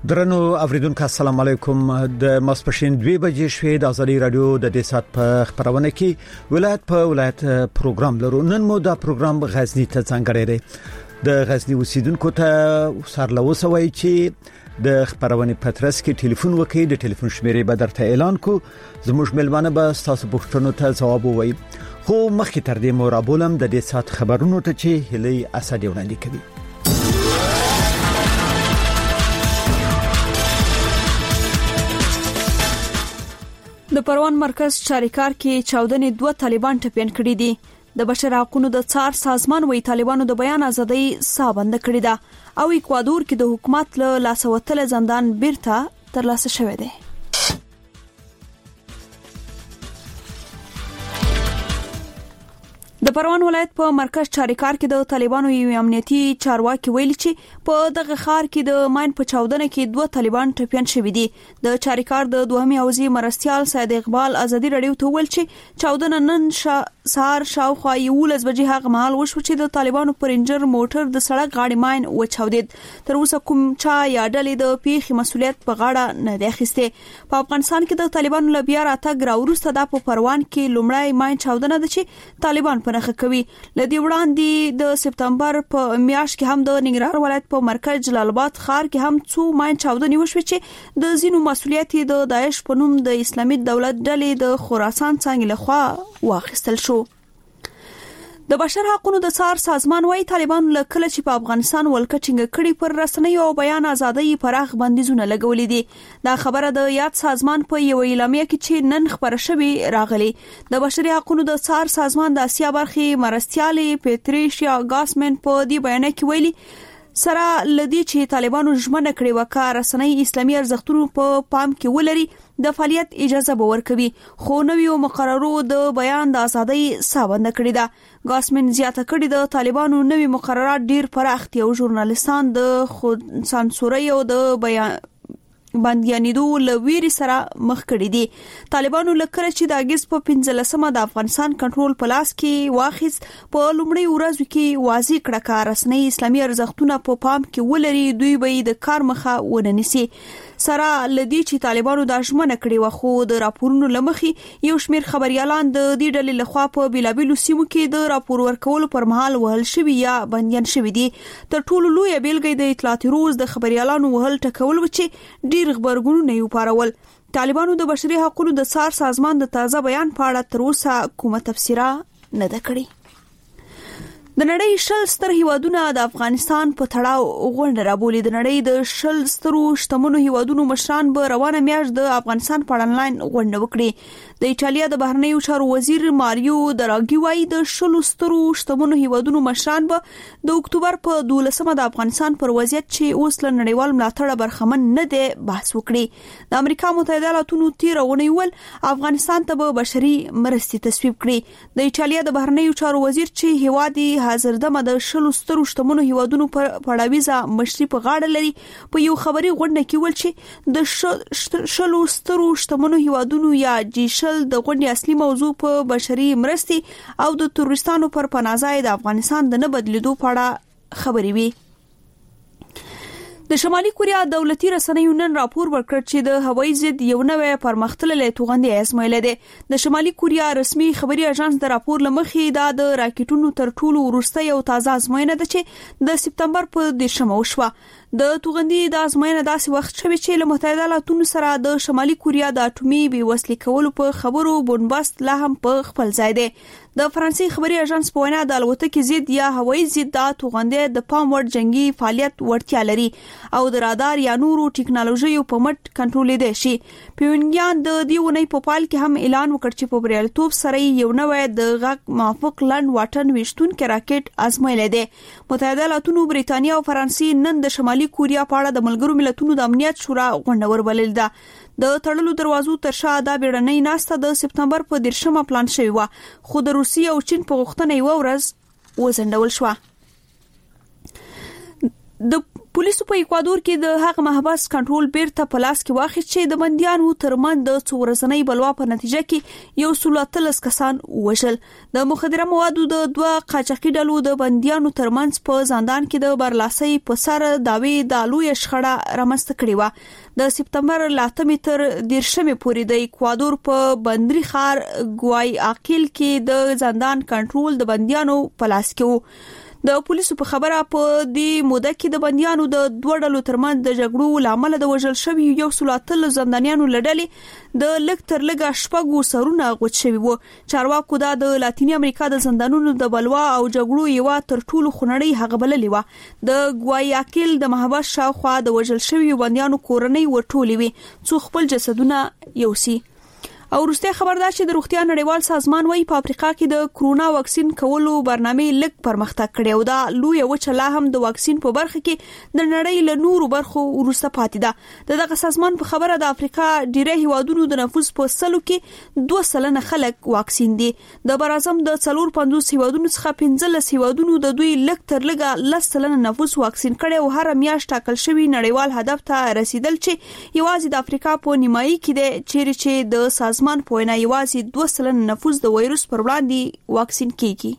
درنو اوریدونکو السلام علیکم د ماسپښین 2 بجې شوې د ازادي رادیو د دې سات په خبرونه کې ولایت په ولایت پروګرام لرو. نن مو دا پروګرام غزنی ته څنګه دی د غزنی اوسیدونکو ته سرلوسوي چې د خبرونه پترس کې ټلیفون وکړي د ټلیفون شمیرې به درته اعلان کو زموږ ملمانه به تاسو پوښتنو ته ځواب ووایي. خو مخکې تر دې مو رابولم د دې سات خبرونو ته چې هلي اسد وړاندې کوي. د پروان مرکز چاریکار کې چاودنې 2 طالبان ټپيان کړي دي. د بشر حقوقو د څار سازمان وی طالبانو د بیان ازادي سابند کړي ده او اکوادور کې د حکومت له لاسوتل زندان بیرته ترلاسه شوی دی. د پروان ولایت په مرکز چاریکار کې د طالبانو یو امنیتي چارواکي ویلي چې په دغه ښار کې د ماین په چاودنه کې 2 طالبان ټپيان شوي دي. د چاریکار د دوهمي حوزې مرستيال سید اقبال ازادي رادیو ته ویل چې چاودنه نن سهار شاوخوا 11 بجې هغه مهال وشو چې د طالبانو پرنجر موټر د سړک غاړې ماین وچاودید. تر اوسه کوم چا یا ډلې د پیښې مسولیت په غاړه نه دی اخیسته. په افغانستان کې د طالبانو له بیا راتګ راوروسته د پروان کې لومړی ماین چاودنه ده چې طالبان په نخښه کوي. لدی وړاندې د سپتمبر په میاشت کې هم د ننګرهار ولایت په مرکز جلال آباد ښار کې هم څو ماین چاودنې وشوې چې د زینو مسولیت د داعش په نوم د اسلامي دولت ډلې د خراسان څنګه لخوا واخیستل شو. د بشر حقوقو د څار سازمان وايي طالبان له کله چې په افغانستان ولکټینګ کړي پر رسنیو او بیان ازادي پراخ بندیزونه لګولې دي. دا خبره د یاد سازمان په یو اعلامیه کې چې نن خبره شوې راغلي. د بشري حقوقو د څار سازمان د اسیا برخې مرستيالي پیټریشیا ګاسمن په دې بیان کې ویلي سره لدی چې طالبانو ژمنه کړې وکړه رسنۍ اسلامي ارزښتونو په پام کې ولري د فعالیت اجازه به ورکوي خو نویو مقررو د بیان د ازادۍ سابند کړی ده. ګاسمن زیاته کړی د طالبانو نوی مقررات ډیر پراخ دي او ژورنالیستان د خود سانسوري او د بیان باندېانیدو لویری سره مخ کړی دي. طالبانو لکه چې د اگست په 15مه د افغانستان کنټرول پلاس کې واخیس په لومړی ورځ کې واضح کړه چې رسنۍ اسلامي ارزښتونه په پام کې ولري دوی به د کار مخه وننسي. سره لدی چې طالبانو د ژمنه کړي و خو د راپورونو لمخي یو شمیر خبريالان د دې ډلې لخوا په بیلابیلو سیمو کې د راپور ورکولو پر مهال وهل شوی یا بنديان شوی دي. تر ټولو لوی بیلګې د اطلاعاتي روز د خبريالانو وهل ټکول و چې ډیر خبرګونونه یې وپارول. طالبانو د بشري حقوقو د څار سازمان د تازه بیان په اړه تر اوسه کومه تفسیره نه ده کړې. د نړۍ شل ستر هیوادونه د افغانستان په تړاو غونډه رابولي. د نړۍ د شل سترو شتمنو هیوادونو مشران به روانه میاشت د افغانستان په اړه آنلاین غونډه وکړي. د ایټالیا د بهرنیو چارو وزیر ماریو دراګي وايي د شل سترو شتمنو هیوادونو مشران به د اکتوبر په 12مه د افغانستان پر وضعیت چې اوس له نړیوال ملاتړ برخمن نه دی بحث وکړي. د امریکا متحده ایالاتونو تیرونه ویل افغانستان ته به بشري مرستې تصویب کړي. د ایټالیا د بهرنیو چارو وزیر چې هیوادي حاضر دمه د شلو سترو شتمنو هیوادونو پر پړاویزه مشري په غاړه لري په یو خبري غونډه کې ول چې د شلو سترو شتمنو هیوادونو یا جیشل د غونډې اصلي موضوع په بشري مرستې او د تروریستانو پر پناهځای د افغانستان د نه بدلیدو په اړه خبري وي. د شمالي کوریا دولتي رسنیو نن راپور ورکړ چې د هوایي ضد یو نوې پرمختللې توغندې ازمایل دي. د شمالي کوریا رسمي خبري اژانس د راپور لمخې د راکټونو تر ټولو وروستۍ او تازه ازموینه ده چې د سپتمبر په 10مه وشوه. د توغندې د ازموینه داسې وخت شوه چې له متحده ایالاتونو سره د شمالي کوریا د اټومي بیوسلې کولو په خبرو بنبست لا هم په خپل ځای دی. د فرانسې خبري اژانس په وینا د الوتکې ضد یا هوایي ضد د توغندې د پام وړ جنگي فعالیت ورتیا لري او د رادار یا نورو ټکنالوژیو په مټ کنټرول دی شي. پیونګیان د دې ونې په پال کې هم اعلان وکړ چې په بریالیتوب سره یو نوې د غږ موافق لند واټن وشتونکو راکټ ازمایل دی. متحده ایالاتونو بریتانیا او فرانسې نن د شمالي کوریا په اړه د ملګرو ملتونو د امنیت شورا غونډه وربلل ده. د تړلو دروازو تر شا د بیړنۍ ناسته د سپتمبر په 10مه پلان شوی و خو د روسیې او چین په غوښتنه یو ورځ وزندول شو. د پولیسو په اکوادور کې د هغه محبس کنټرول بیرته په لاس کې واخیست چې د بنديانو ترمن د څو ورځنۍ بلوا په نتیجه کې یو 13 کسان وژل. د مخدره موادو د دوه قاچاقي ډلو د بنديانو ترمنځ په زندان کې د برلاسي په سر داوی د لوی شخړه رامنځته کړې و. د سپتمبر 8 تر 10 پورې د اکوادور په بندري ښار ګوایاکیل کې د زندان کنټرول د بنديانو په لاس کې و. د پولیسو په خبره په دې موده کې د بنديانو د دوه ډلو ترمنځ د جګړو لامل د وژل شوی یو 13 زندانیانو لړلې د لږ تر لږه شپږو سرونه غوڅ شوی وو. چارواکو دا د لاتینی امریکا د زندانونو د بلوا او جګړو یو تر ټولو خنړی هغه بللې و. د ګوایاکیل د محبس شاوخوا د وژل شوی بنديانو کورنۍ ورټولې وي څو خپل جسدونه یوسي. او وروسته خبر ده چې د روغتیا نړیوال سازمان وايي په افریقا کې د کرونا واکسین کولو برنامه لږ پرمختګ کړی او دا لوی وچه لا هم د واکسین په برخه کې د نړۍ له نورو برخو وروسته پاتې ده. دغه سازمان په خبره د افریقا ډیری هیوادونو د نفوس په سلو کې 2% خلک واکسین دي. د برازم د 450 هیوادونو څخه 15 هیوادونو د دوی لږ تر لږه 10% نفوس واکسین کړي او هر میاشت ټاکل شوی نړیوال هدف ته رسیدل چې یوازې د افریقا په نیمایي کې د چیرې چې د سازمان په وینا یوازې 2% نفوس د وایروس پر وړاندې واکسین کیږي.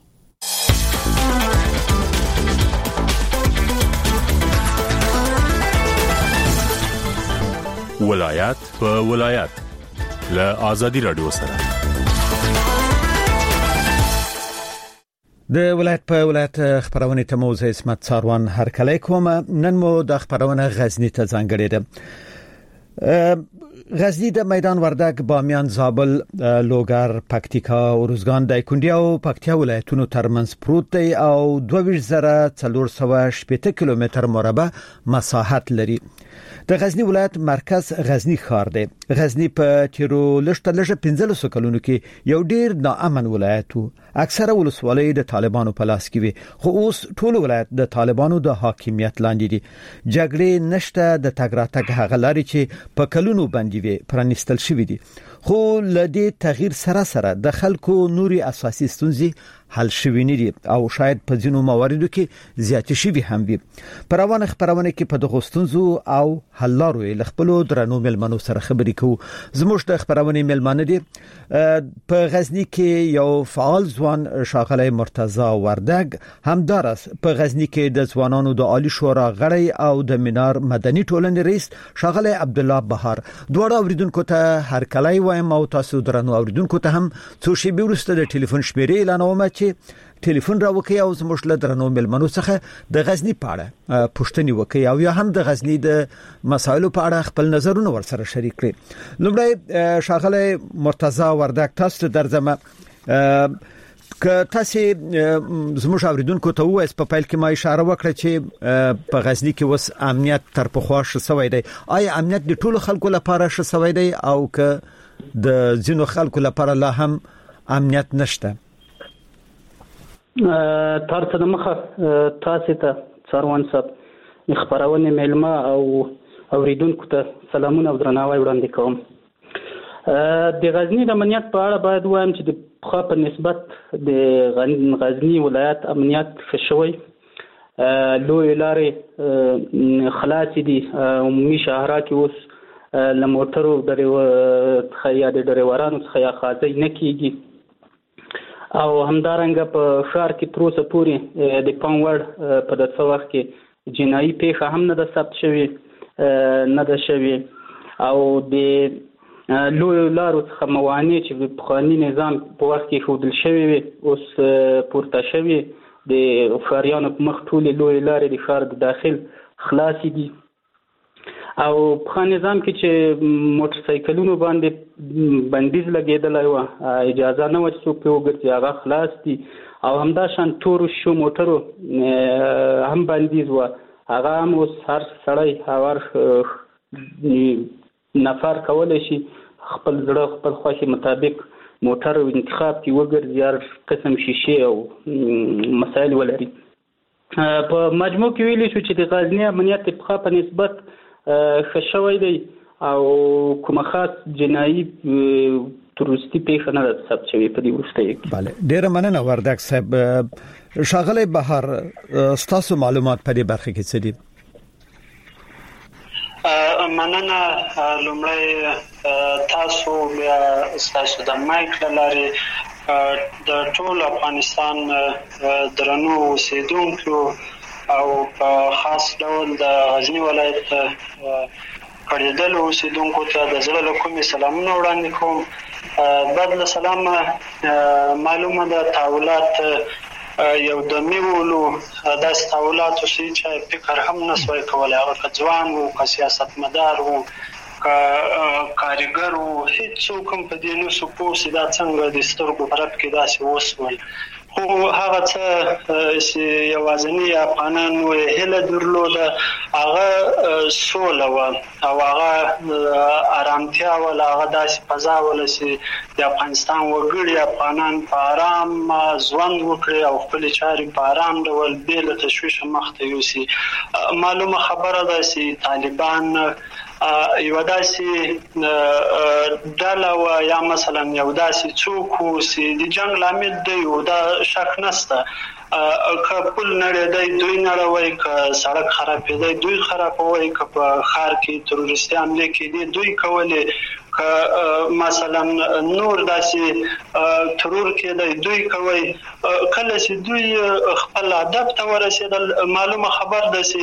ولایت په ولایت له آزادی رادیو سره د ولایت په ولایت خبرونه ته موزه اسمت څاروان هر کله کوم. نن مو د خبرونه غزنی ته ځانګړې ده. غزنی د میدان وردګ، بامیان، زابل، لوګر، پکتیکا، اروزګان، دایکنډي او پکتیا ولایتونو ترمنځ پروت دی او 22,480 کیلومتر مربع مساحت لري. د غزنی ولایت مرکز غزنی ښار دی. غزنی په تیرو لږ 15 کلونو کې یو ډیر ناامن ولایت و. اکثره ولسوالۍ د طالبانو په لاس کې وي، خو اوس ټول ولایت د طالبانو د حاکمیت لاندې دي. جګړې نشته، د تګ راتګ هغه لارې چې په کلونو باندې وي پرانستل شوې دي. خو لدې تغییر سره د خلکو نوري اساسي ستونزې حل شوي نه دي او شاید په ځینو مواردو کې زیات شوي هم وي. پروانه خبرونه کې په دغه ستونزو او حل لارو له خپل درنو ملمنو سره خبرې کوو. زموږ د خبرونه ملمنه دي په غزنی کې یو فعال ځوان شاغلی مرتضی وردګ، همدارس په غزنی کې د ځوانانو د عالی شورا غړی او د منار مدني ټولنې رئیس شاغلی عبدالله بهار. دوه اوریدونکو ته هر کله وایم او تاسو درنو اوریدونکو ته هم څو شی بیرسته د ټلیفون شمیرې اعلانوم چې ټلیفون راوکي او زموږ له درنو ملمنو څخه د غزنی په اړه پوښتنې وکي او یا هم د غزنی د مسایلو په اړه خپل نظرونه ورسره شریک کړي. لومړی شاغلی مرتضی وردګ، تاسو ته درځم که تاسو زموږ اوریدونکو ته وایي په پیل کې ما اشاره وکړه چې په غزنی کې وس امنیت تر پخوا شوی دی. آیا امنیت د ټولو خلکو لپاره شوی دی او که د ځینو خلکو لپاره لا هم امنیت نشته؟ تاسو د مخه تاسو ته څاروان صاحب خبرونه ملما او اوریدونکو ته سلامونه او درناوی وړاندې کوم. د غزنی د امنیت په اړه باید وایم چې د خو په نسبت د غزنی ولایت امنیت فشوي لوی لارې خلاص دي. عمومي شهرها کې اوس لموټرو د خیا د ډریورانو څخه یا خاصي نه کیږي او همدارنګه په ښار کې تر اوسه پورې د پنوړ په دغه وخت کې جنایي پیښه هم نه ده ثبت شوې، نه ده شوې او د لوی لارو څخه موانع چې په قانوني نظام په وخت کې ښودل شوی وي اوس پورته شوی. د ښاریانو په مخ ټولې لوی لارې د ښار د داخل خلاصې دي او په نظام کې چې موټر سایکلونو باندې بندیز لګیدلی و، اجازه نه و چې څوک په وګرځي، هغه خلاص دي او همدا شان تورو شو موټرو هم بندیز و، هغه هم اوس هر سړی هر نفر کولی شي خپل زړه خپل خوښې مطابق موټر انتخاب کی وګرځي، هر قسم شیشه او مسائل ولري. په مجموع کې ویلی شو چې د غزنی امنیت په نسبت خشوي دی او کومه خاص جنایي تروریستي پیښه نه ده ثبت شوې په دې وروسته کې. بله، ډېره مننه وردګ صاحب. شاغلی بهار، ستاسو معلومات په دې برخه کې څه دي؟ مننه. لومړی تاسو بیا تاسو د مایک لاري د ټول افغانستان درنو اوسیدونکو او په خاص ډول د غزنی ولایت کړیدل اوسیدونکو ته د زړه له کومې سلامونه وړاندې کوم. بعد له سلام معلومه ده تحولات یو د میولو د تحولات چې فکر هم نسوي کولای، هغه ځوان او سیاستمدار او کارګر او هیڅ کوم په دې نو سپوس دا څنګه د سترګو پرد کې داسې وسول. خو هغه څه چې یوازنی افغانانو هله درلوده هغه سوله و او هغه آرامتیا ول، هغه داسې فضا ول چې د افغانستان وګړي افغانان په آرام ژوند وکړي او خپل چارې په آرام ډول بې له تشویش مخته یوسي. معلومه خبره ده چې طالبان یو داسې ډله و یا مثلا یو داسې څوک چې د جنگ لامل دی او دا شک نشته، که پل نړیدای دوی نړوي، که سړک خرابېدای دوی خرابوي، که په ښار کې تروریستي حمله کېدې دوی کولې، که مثلا نور داسې ترور کېدای دوی کوي. کله چې دوی خپل هدف ته ورسېدل معلومه خبر ده چې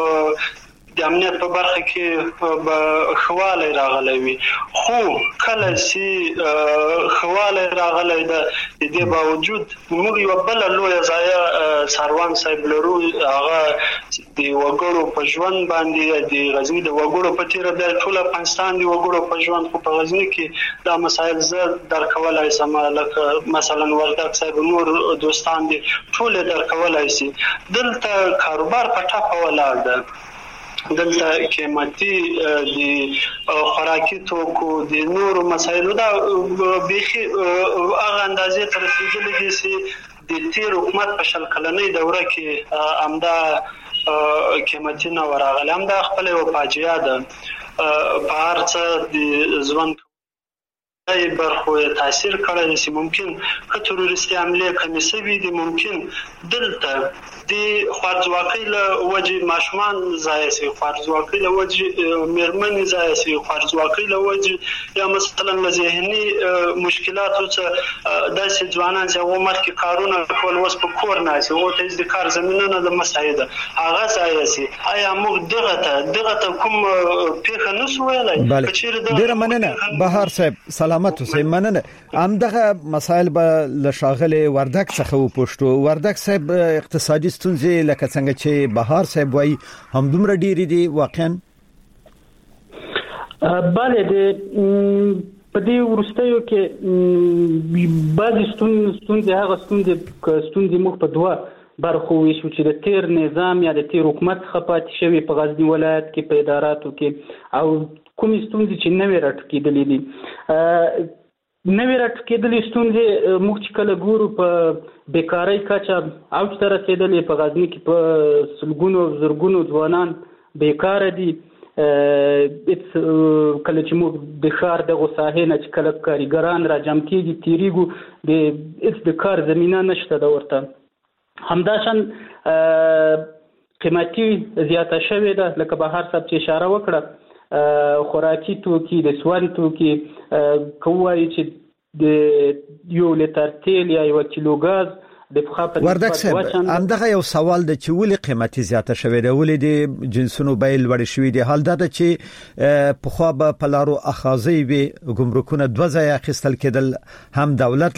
د امنیت په برخه کې به خواله راغلی وي. خو کله چې خواله راغلی ده د دې باوجود موږ یو بل لوی ځای سروان صاحب لرو، هغه د وګړو په ژوند باندې د غزنی د وګړو په تیر د ټول افغانستان د وګړو په ژوند خو په غزنی کې دا مسایل زه درکولای سم، لکه مثلا وردګ صاحب نور دوستان دي ټول درکولای شي. دلته کاروبار په ټاپه ولاړ ده، دلته قیمتي د خوراکي توکو د نورو مسایلو دا بيخي هغه اندازې تر رسیدلې دي چې د تیر حکومت په شل کلنۍ دوره کې امدا قیمتي نه ورغله. امدا خپل یو فاجعه ده په هر څه د ژوند ای برخو تاثیر کړی چې ممکن که تروریستي حمله کمې شوي دي، ممکن دلته د خوارځواکۍ له وجې ماشومان ضایع شي، خوارځواکۍ له وجې مېرمنې ضایع شي، خوارځواکۍ له وجې یا مثلا له ذهني مشکلاتو څخه داسې ځوانان چې هغه مخکې کارونه کول اوس په کور ناست هغو ته د کار زمینه نه ده مساعده هغه ضایع شي. آیا موږ دغه ته کوم پیښه نشو ویلی؟ ډېره مننه بهار صاحب، سلامت اوسئ. مننه. همدغه مسایل به له ښاغلي وردګ څخه وپوښتو. وردګ صاحب اقتصادي ستونزې لکه څنګه چې بهار صاحب وایي همدومره ډېرې دي واقعا؟ بله، په دې وروستیو کې بعضې ستونزې هغه ستونزې موږ په دوه برخو ویشو چې د تیر نظام یا د تیر حکومت څخه پاتې شوي په غزنی ولایت کې په اداراتو کې، او کومې ستونزې چې نوې راټوکېدلې دي. نوې راټوکېدلې ستونزې موږ چې کله ګورو په بیکارۍ کچه اوج ته رسېدلې، په غزني کې په سلګونو زرګونو ځوانان بیکاره دي. کله چې موږ د ښار دغه ساحې نه چې کله کارګران را جمع کېږي تېرېږو د کار زمینه نشته ده ورته. همداشان قیمتي زیاته شوې ده، لکه بهار صاحب چې اشاره وکړه، خوراکي توکي د سون توکي کوي چې د یو لیټر تیل یا یو کیلو غاز د فخاپت. وردګ صاحب همدغه یو سوال د چې ولې قیمتي زیاته شوې ده، ولې د جنسونو بیه لوړې شوې دي؟ حال دا چې په خو به پلارو اخاذي وي ګمرکونه دوه ځای اخیستل کېدل، هم دولت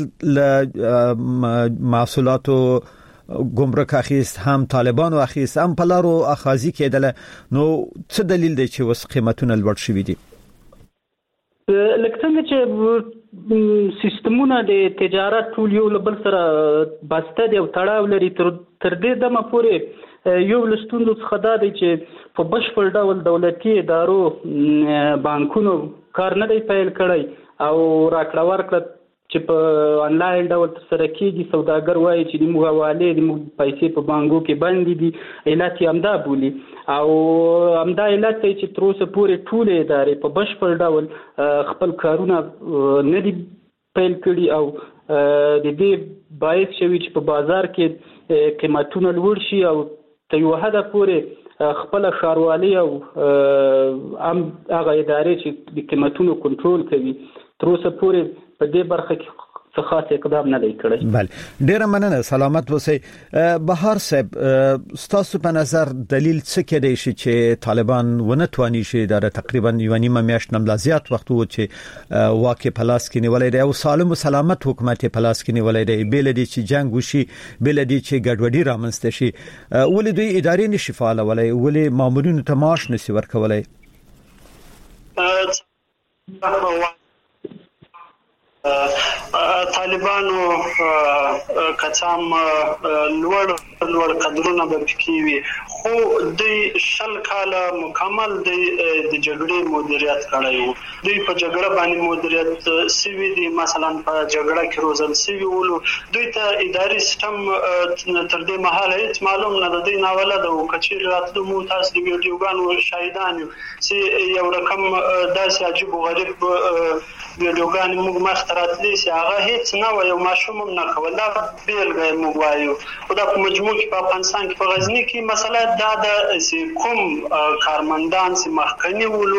محصولاتو ګمرک اخیست، هم طالبانو اخیست، هم پلارو اخاذي کېدل. نو څه دلیل دی چې وس قیمتونه لوړ شوي دي؟ لکه څنګه چې سیستمونه د تجارت ټول یو له بل سره بسته دي او تړاو لري. تر دې دمه پورې یو له ستونزو څخه دا دی چې په بشپړ ډول دولتي ادارو بانکونو کار نه دی پیل کړی او راکړه ورکړه چې په انلاین ډول ترسره کېږي. سوداګر وایي چې د موږ حوالې د موږ پیسې په بانکو کې بندې دي، علت یې همدا بولي او همدا علت دی چې تر اوسه پورې ټولې ادارې په بشپړ ډول خپل کارونه نه دي پیل کړي او د دې باعث شوي چې په بازار کې قیمتونه لوړ شي او تر یو حده پورې خپل ښاروالي او عام هغه ادارې چې د قیمتونو کنټرول کوي تر اوسه پورې په دې برخه کې څه خاص اقدام نه دی کړی. بله ډیره مننه سلامت اوسئ. بهار صاحب ستاسو په نظر دلیل څه کېدای شي چې طالبان ونه تواني شي دا تقریبا یو نیمه میاشت نه زیات وخت و چې واقع پلاس کې نیولای دی او سالم او سلامت حکومت پلاس کې نیولای دی بل دي چې جنگ وشي بل دي چې ګډوډي رامنځته شي ولې دوی ادارې نشي فعالولای ولې مامورینو ته معاش نشي ورکولای؟ طالبانو کڅام لوړ قدرونه به پکېوي خو د شل کاله مکمل د جګړې مدیریت کړی وو. دوی په جګړه باندې مدیریت سوي دي، مثلا په جګړه کې روزل سوي ولو دوی ته اداري سیستم تر دې مهاله هیڅ معلوم نه دی ناوله د کچیر راتلو مو تاسو د ویډیوګانو شاهدان چې یو رقم داسې عجیب او غریب ویډیوګان موږ مختراتلی سي هغه هیڅ نه و یو ماشوم نه کول دا بیلګه موږ وایو. خدا په مجموع کې په افغانستان کې په غزنی کې مسله دا د کوم کارمندان سي مخکنی ولو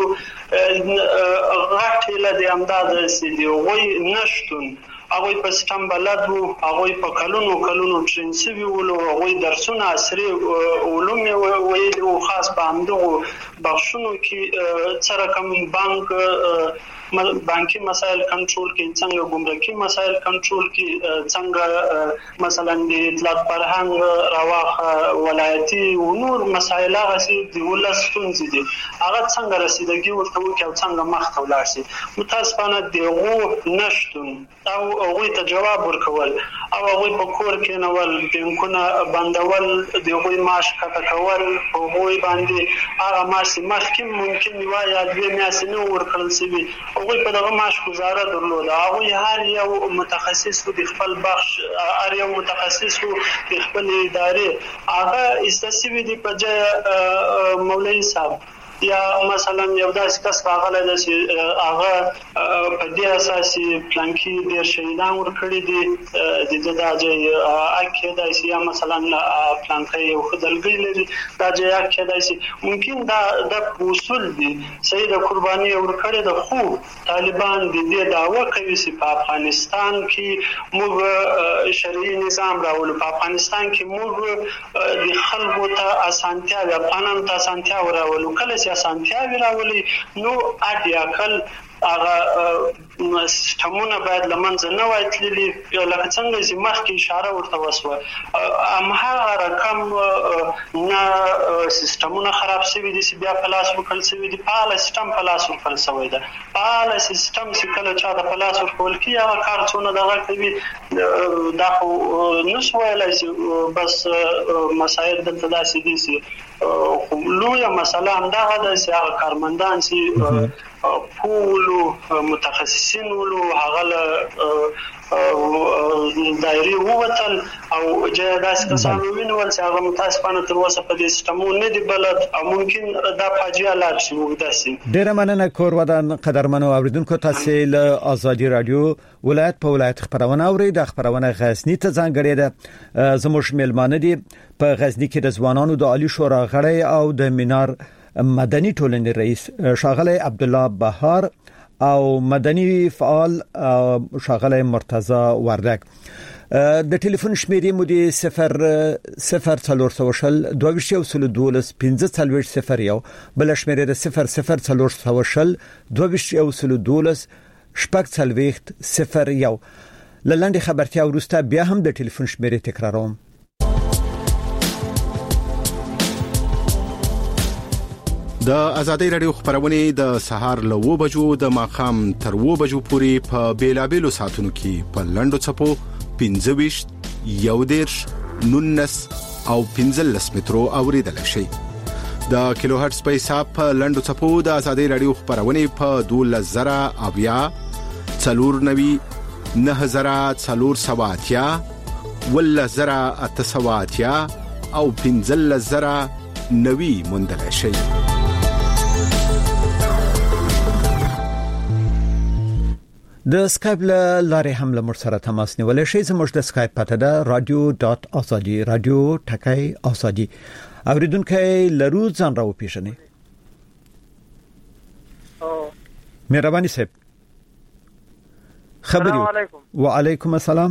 غټ له د امداد سي دی وای نشټون هغه په سیستم بلد وو هغه په کلونو ټرینسوي ولو هغه درسونه عصري علوم ویل او خاص په همدغه بخښونو کې سره کوم بانکي مسائل کنټرول کې څنګه ګمرکي مسائل کنټرول کې څنګه مثلا د اطلاعات فرهنګ رواخ ولایتي او نور مسائل غسي د ولستون دي هغه څنګه رسیدګي ورته وکړي او څنګه مخ ولاړ شي. متاسفانه دغه نشټون او هغه ته جواب ورکول او هغه په کور کې نول بانکونه بندول دغه معاش کټه کول هغه باندې هغه معاش مخکې ممکن وایي د میاشتې نو ورکړل شي هغه په دغه معاش گزاره درلوده هغه هر یو متخصص د خپل بخش هر یو متخصص د خپل ادارې هغه استسوي دی په ځای مولوی صاحب یا مثلا یو داسې کس راغلی دی چې هغه په دې اساسي پلانکی ډېر شهیدان ورکړي دي د داځي اکه داسې یا مثلا پلانکی یو خدلګي لري داځي اکه داسې ممکن دا د اصول دي صحیح د قرباني ورکړي د خو طالبان د دې دعوه کوي چې په افغانستان کې موږ شرعي نظام راولو په افغانستان کې موږ د خلکو ته اسانتیا د افغانانو ته اسانتیا راولو کله اسانتیاوی راولي نو اټیاکل هغه سیستمونه باید لمنځه نه وای تللی لکه څنګه چې مخکې اشاره ورته وسوه هغه رقم نه سیستمونه خراب شوي دي چې بیا پلاس وکړل شوي دي فعال سیستم پلاس ورکړل شوی دی فعال سیستم چې کله چا د پلاس ورکول کیږي هغه کار څونه دغه کوي دا خو نشو ویلی چې بس مسایل دلته داسې دي چې لویه مسله همدغه ده چې هغه کارمندان چې پولو متخصصین ولو هغه دایره ووتل او جهاداس کسان وینول چې هغه متاسفانه تر اوسه په دې سیستمونو نه دی بلد او ممکن دا فاجعه لا شي وګداسي. ډیر مننه کورودان قدرمنو اوریدونکو تاسو له ازادي رادیو ولایت په ولایت خبرونه اوري د خبرونه غزنی ته ځانګړي ده زموږ میلمانه دي په غزنی کې د ځوانانو د عالی شورا غړی او د مینار مدني ټولنې رئیس شاغله عبد الله بهار او مدني فعال شاغله مرتضی وردک د ټلیفون شمیرې مو دي 00400 2212 1540 بل شمیرې د 00400 2212 شپږ څلويخت 01 لنډه خبرتیا ورسته بیا هم د ټلیفون شمیرې تکراروم. د ازادي رادیو خبرونه د سهار له 2 بجو د ماخام تر 2 بجو پورې په بیلابېلو ساتونو کې په لندو چپو 15 یودیرش 19 او 15 مترو اوریدل شي. د کیلو هرتز په حساب په لندو چپو د ازادي رادیو خبرونه په 12000 اویا 490 9470 ولزرا اتصواتیا او 15000 نوي مندل شي. د سکایپ لارې هم له موږ سره تماس نیولای شئ. زموږ د سکایپ پته ده radio.azadi radio.azadi. اوریدونکو لرو ځان راو پیژنئ. مهرباني صاحب خبري. السلام علیکم. وعلیکم السلام.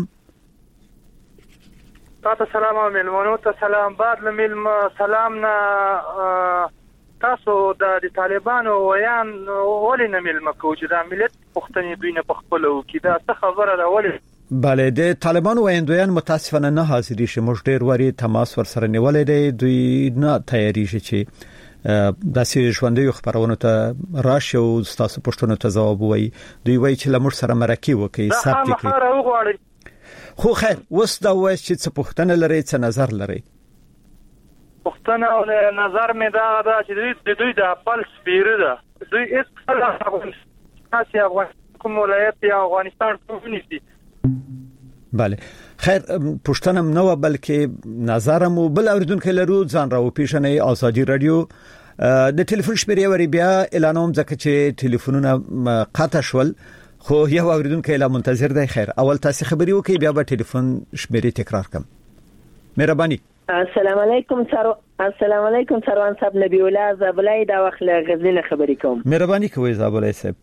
تاسو سلام او ملمنو ته سلام. بعد لملم سلام نه تاسو د طالبانو ویان ولې نه ملم کوجه د ملت پښتني دوی نه پخپلو کې دا څه خبره راولې. بله د طالبانو ویاندویان متاسفانه نه حاضرې شي. موږ ډېر واري تماس ورسره نیولې دی. دوی نه تیاری شي چې داسې ژوندۍ خبرونه ته راشي او تاسو پښتنو ته ځواب وایي. دوی وایي چې لمر سره مرکه وکړي ثبت کړي. خو خیر اوس دا وایي چې څه پښتنه لري څه نظر لري. پښتنه او نظر مې دا چې دوی د خپل سپیره ده. دوی هیڅ افغانستان کوم ولایت یا افغانستان ټول نشي. بله خیر پښتنه نو بلکې نظرمو بل اوریدونکو لرو ځان راو پیژنئ. ازادي رادیو د ټلیفون شمیرې وری بیا اعلانوم ځکه چې ټلیفونونه قطع شول خو یو اوریدونکو لا منتظر دی. خیر اول تاسو خبري وکي بیا به ټلیفون شمیرې تکرار کوم. مهرباني. السلام علیکم سروان صاحب. نبی الله زابلای دا وخت له غزنی خبرې کوم. مهرباني کوئ زابلای صاحب.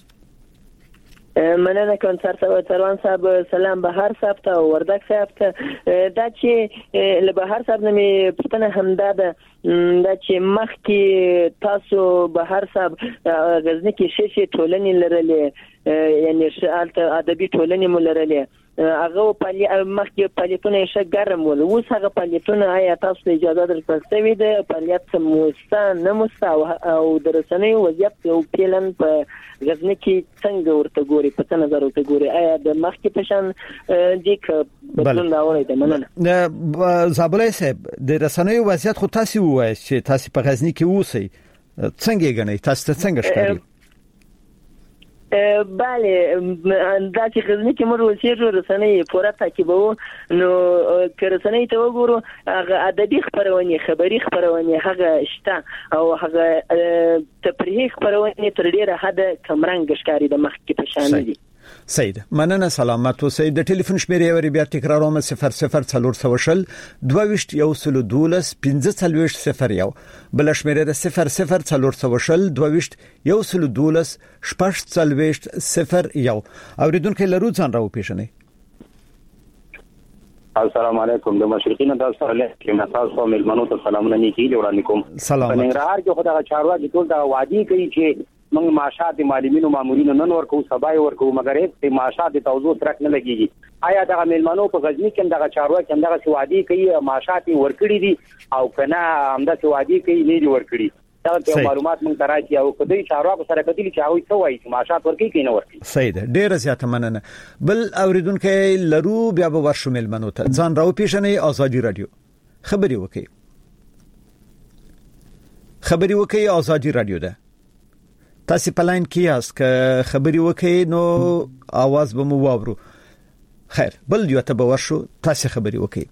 مننه کوم سروان صاحب. سلام بهار صاحب ته او وردک صاحب ته. دا چې له بهار صاحب نه می پښتنه همدا ده دا چې مخکې تاسو بهار صاحب غزنی کې شې ټولنې لرلې یعنی شالت ادبي ټولنې مولرلې هغه مخکې فعالیتونه یې ګرم ول. اوس هغه فعالیتونه آیا تاسو اجازه درکړئ د فعالیت مستان نه مستا او درسنۍ وضعیت او پلان په غزنی کې څنګه ورته ګوري په څه نظر ورته ګوري آیا د مخکې پشان دې بدلون راوړي د مننه. زابلای صاحب د رسنۍ وضعیت خو تاسو وایي چې تاسو په غزنی کې اوسئ څنګه غنئ تاسو ته څنګه ښکاري؟ بله دا چې غزنی کې موږ وسیږو رسنۍ پوره تعقیبو نو که رسنۍ ته وګورو هغه ادبي خبرونه خبري خبرونه هغه شته او هغه تفریحي خبرونه تر ډیره حد کمرنګ ښکاري د مخ کې پشان دي. سید مننه سلامت اوسئ. د ټلیفون شمیرې وری بیا تکراروم 0040 22 112 1501 بل شمیرې 0040 22 112 1501 اوریدونکو لرو ځان راو پیژنئ. السلام علیکم. د مشرقین تاسو سره کې تاسو ملمنو ته سلامونه نیکی وړاندې کوم. سلام. ننګرهار کې خدای چارواکي ټول دا وادي کوي چې موږ معاشات معلمینو مامورینو نن ورکو سبای ورکو مګر هیڅ معاشات توضیح ترک نه لګیږي. آیا دا ملمنو په غزنی کې دا چارواکي همدغه سوادي کوي معاشات ورکړي دي او کنه همدا سوادي کوي نه دي ورکړي؟ دا معلومات موږ تراچي او کدی چارواکو سره کتلی چې هغه څه وایي معاشات ورکړي کې نه ورکړي. صحیح ده. ډیر زیاته مننه. بل اوریدونکو لرو بیا به ورشو ملمنو ته ځان راو پیژنئ. ازادي رادیو خبري وکي ازادي رادیو ده. تاسو په لاین کې یاست که خبري وکي نو आवाज به مو واورو. خیر بل یو ته به ورشو تاسو خبري وکي.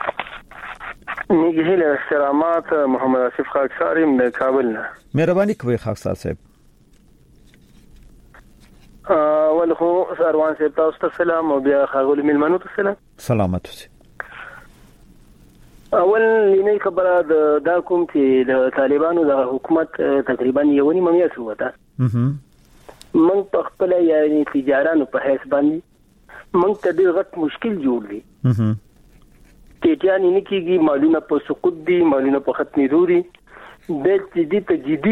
نیګهله سلامات محمد اسف خاکساری د کابل نه. مهرباني کوئ خاکسار صاحب. ولخو سروان صاحب تاسو ته سلام او بیا خاغول ملمنو ته سلام. سلامت اوسئ. اول لینی خبره دا کوم چې د طالبانو د حکومت تقریبا یونی ممیه سوته. من په خپل یعنی تجارانو په حساب باندې من ته ډیر غټ مشکل جوړ دی. تیجانی نکیږي مالونه په سقوط دي مالونه په ختمي دوري د جدي ته جدي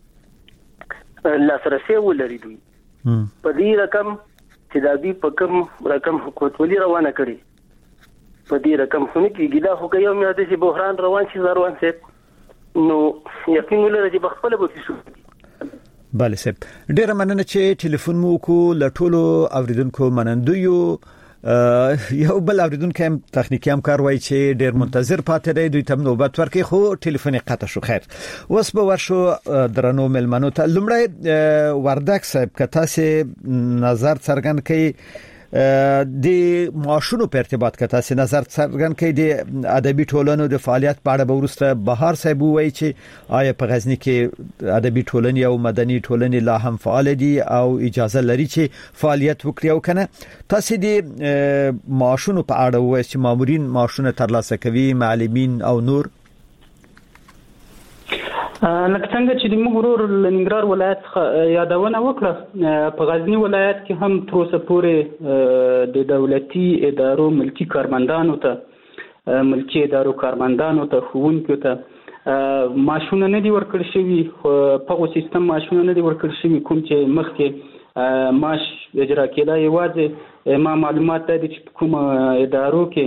لاسرسي ولري دوی په دې رقم چې دا دوی په کوم رقم حکومت ولې روانه کړي په دې رقم خونی کېږي دا خو یو میاده چې بحران روان شي روان شي نو یقین ولري چې بخپله به شي. بله صاحب ډیره مننه چې ټلیفون مو کو لټولو اوریدونکو منندو یو بل اوریدونکو هم تخنیکی همکار وای چې ډیر منتظر پاتې دی دوی تم نوبت ورکړي خو ټلیفون قطع شو. خیر اوس به ورشو درنو ملمنو ته. لمړی وردک صاحب که تاسو نظر څرګند کړئ د معاشونو په ارتباط کې تاسو نظر څرګند کړئ د ادبي ټولنو د فعالیت په اړه به ورسته بهار صاحب وایي چې آیا په غزنی کې ادبي ټولنې او مدني ټولنې لا هم فعال دي او اجازه لري چې فعالیت وکړي او کنه تاسو د معاشونو په اړه وایي چې مامورین معاشونه ترلاسه کوي معلمین او نور لکه څنګه چې د موږ ورور لنګرار ولایت یادونه وکړه په غزنی ولایت کې هم تر اوسه پورې د دولتي ادارو ملکی کارمندانو ته ښوونکو ته معاشونه نه دي ورکړل شوي په سیستم معاشونه نه دي ورکړل شوي کوم چې مخکې معاش اجرا کېده یوازې ما معلومات دي چې کوم ادارو کې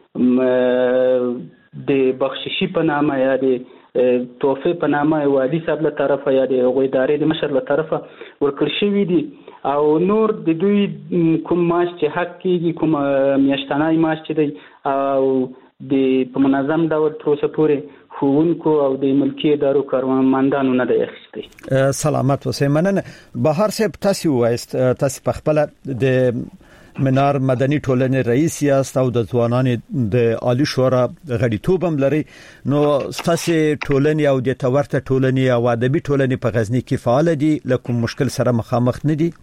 د بخششي په نامه یا د توفیق په نامه والی صاحب له طرفه یا د ادارې د مشر له طرفه ورکړل شوی دي او نور د دوی کوم معاش چې حق کېږي کوم میاشتنی معاش چې دی او د په منظم ډول تر اوسه پورې ښوونکو او د ملکي ادارو کارمندانو نه دی اخیستی. سلامت اوسئ. مننه. بهار صاحب تاسو وایست تاسو په خپل د منار مدني ټولنې رئیس یاست او د ځوانانو د عالی شورا غړیتوب هم لري نو ستاسو ټولنې او د تورته ټولنې او ادبي ټولنې په غزنی کې فعال دي لکه مشکل سره مخامخ نه دي؟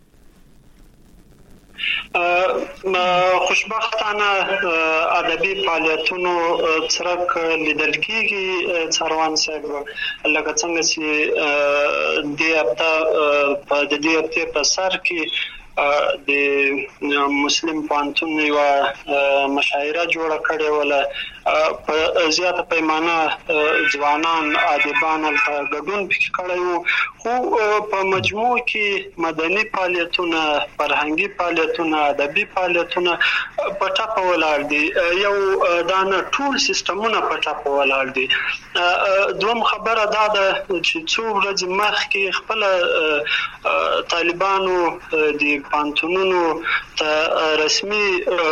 خوشبختانه ادبي فعالیتونو څرک لیدل کیږي څاروان صاحب لکه څنګه چې د دې هفته په سر کې د مسلم پانتون یو مشاعره جوړه کړې ولا په زیاته پیمانه ځوانان ادیبان په ګډون پکې کړیو خو په مجموع کې مدني فعالیتونه فرهنګي فعالیتونه ادبي فعالیتونه په ټاپه ولاړ دي یو دانه ټول سیستمونه په ټاپه ولاړ دي. دوم خبره دا ده چې څو ورځې مخکې خپل طالبانو د پانتونونو ته رسمي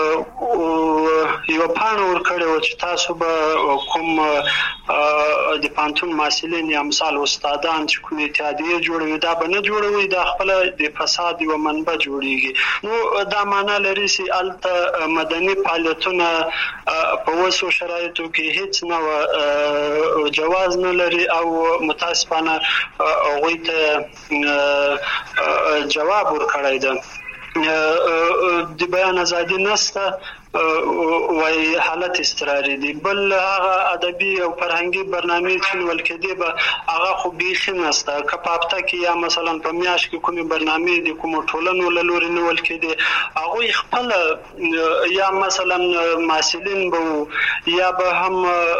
یو پاڼه ورکړې و چې تاسو به کوم د پانتون محصلین یا مثال استادان چې کوم اتحادیه جوړوي دا به نه جوړوي دا خپل د فساد یو منبع جوړیږي. نو دا معنی لري چې الته مدني فعالیتونه په وسو شرایطو کې هیڅ نه جواز نه لري او متاسفانه هغه ته جواب ورکړی دی. د بیان ازادي نشته وای حالت استراري دي بل هغه ادبي او فرهنګي برنامه چې ولکدي به هغه خو بیخي نشته کپاپتا کې یا مثلا په میاش کې کومه برنامه دي کوم ټولنو لوري نه ولکدي هغه خپل یا مثلا مسئولین به یا به هم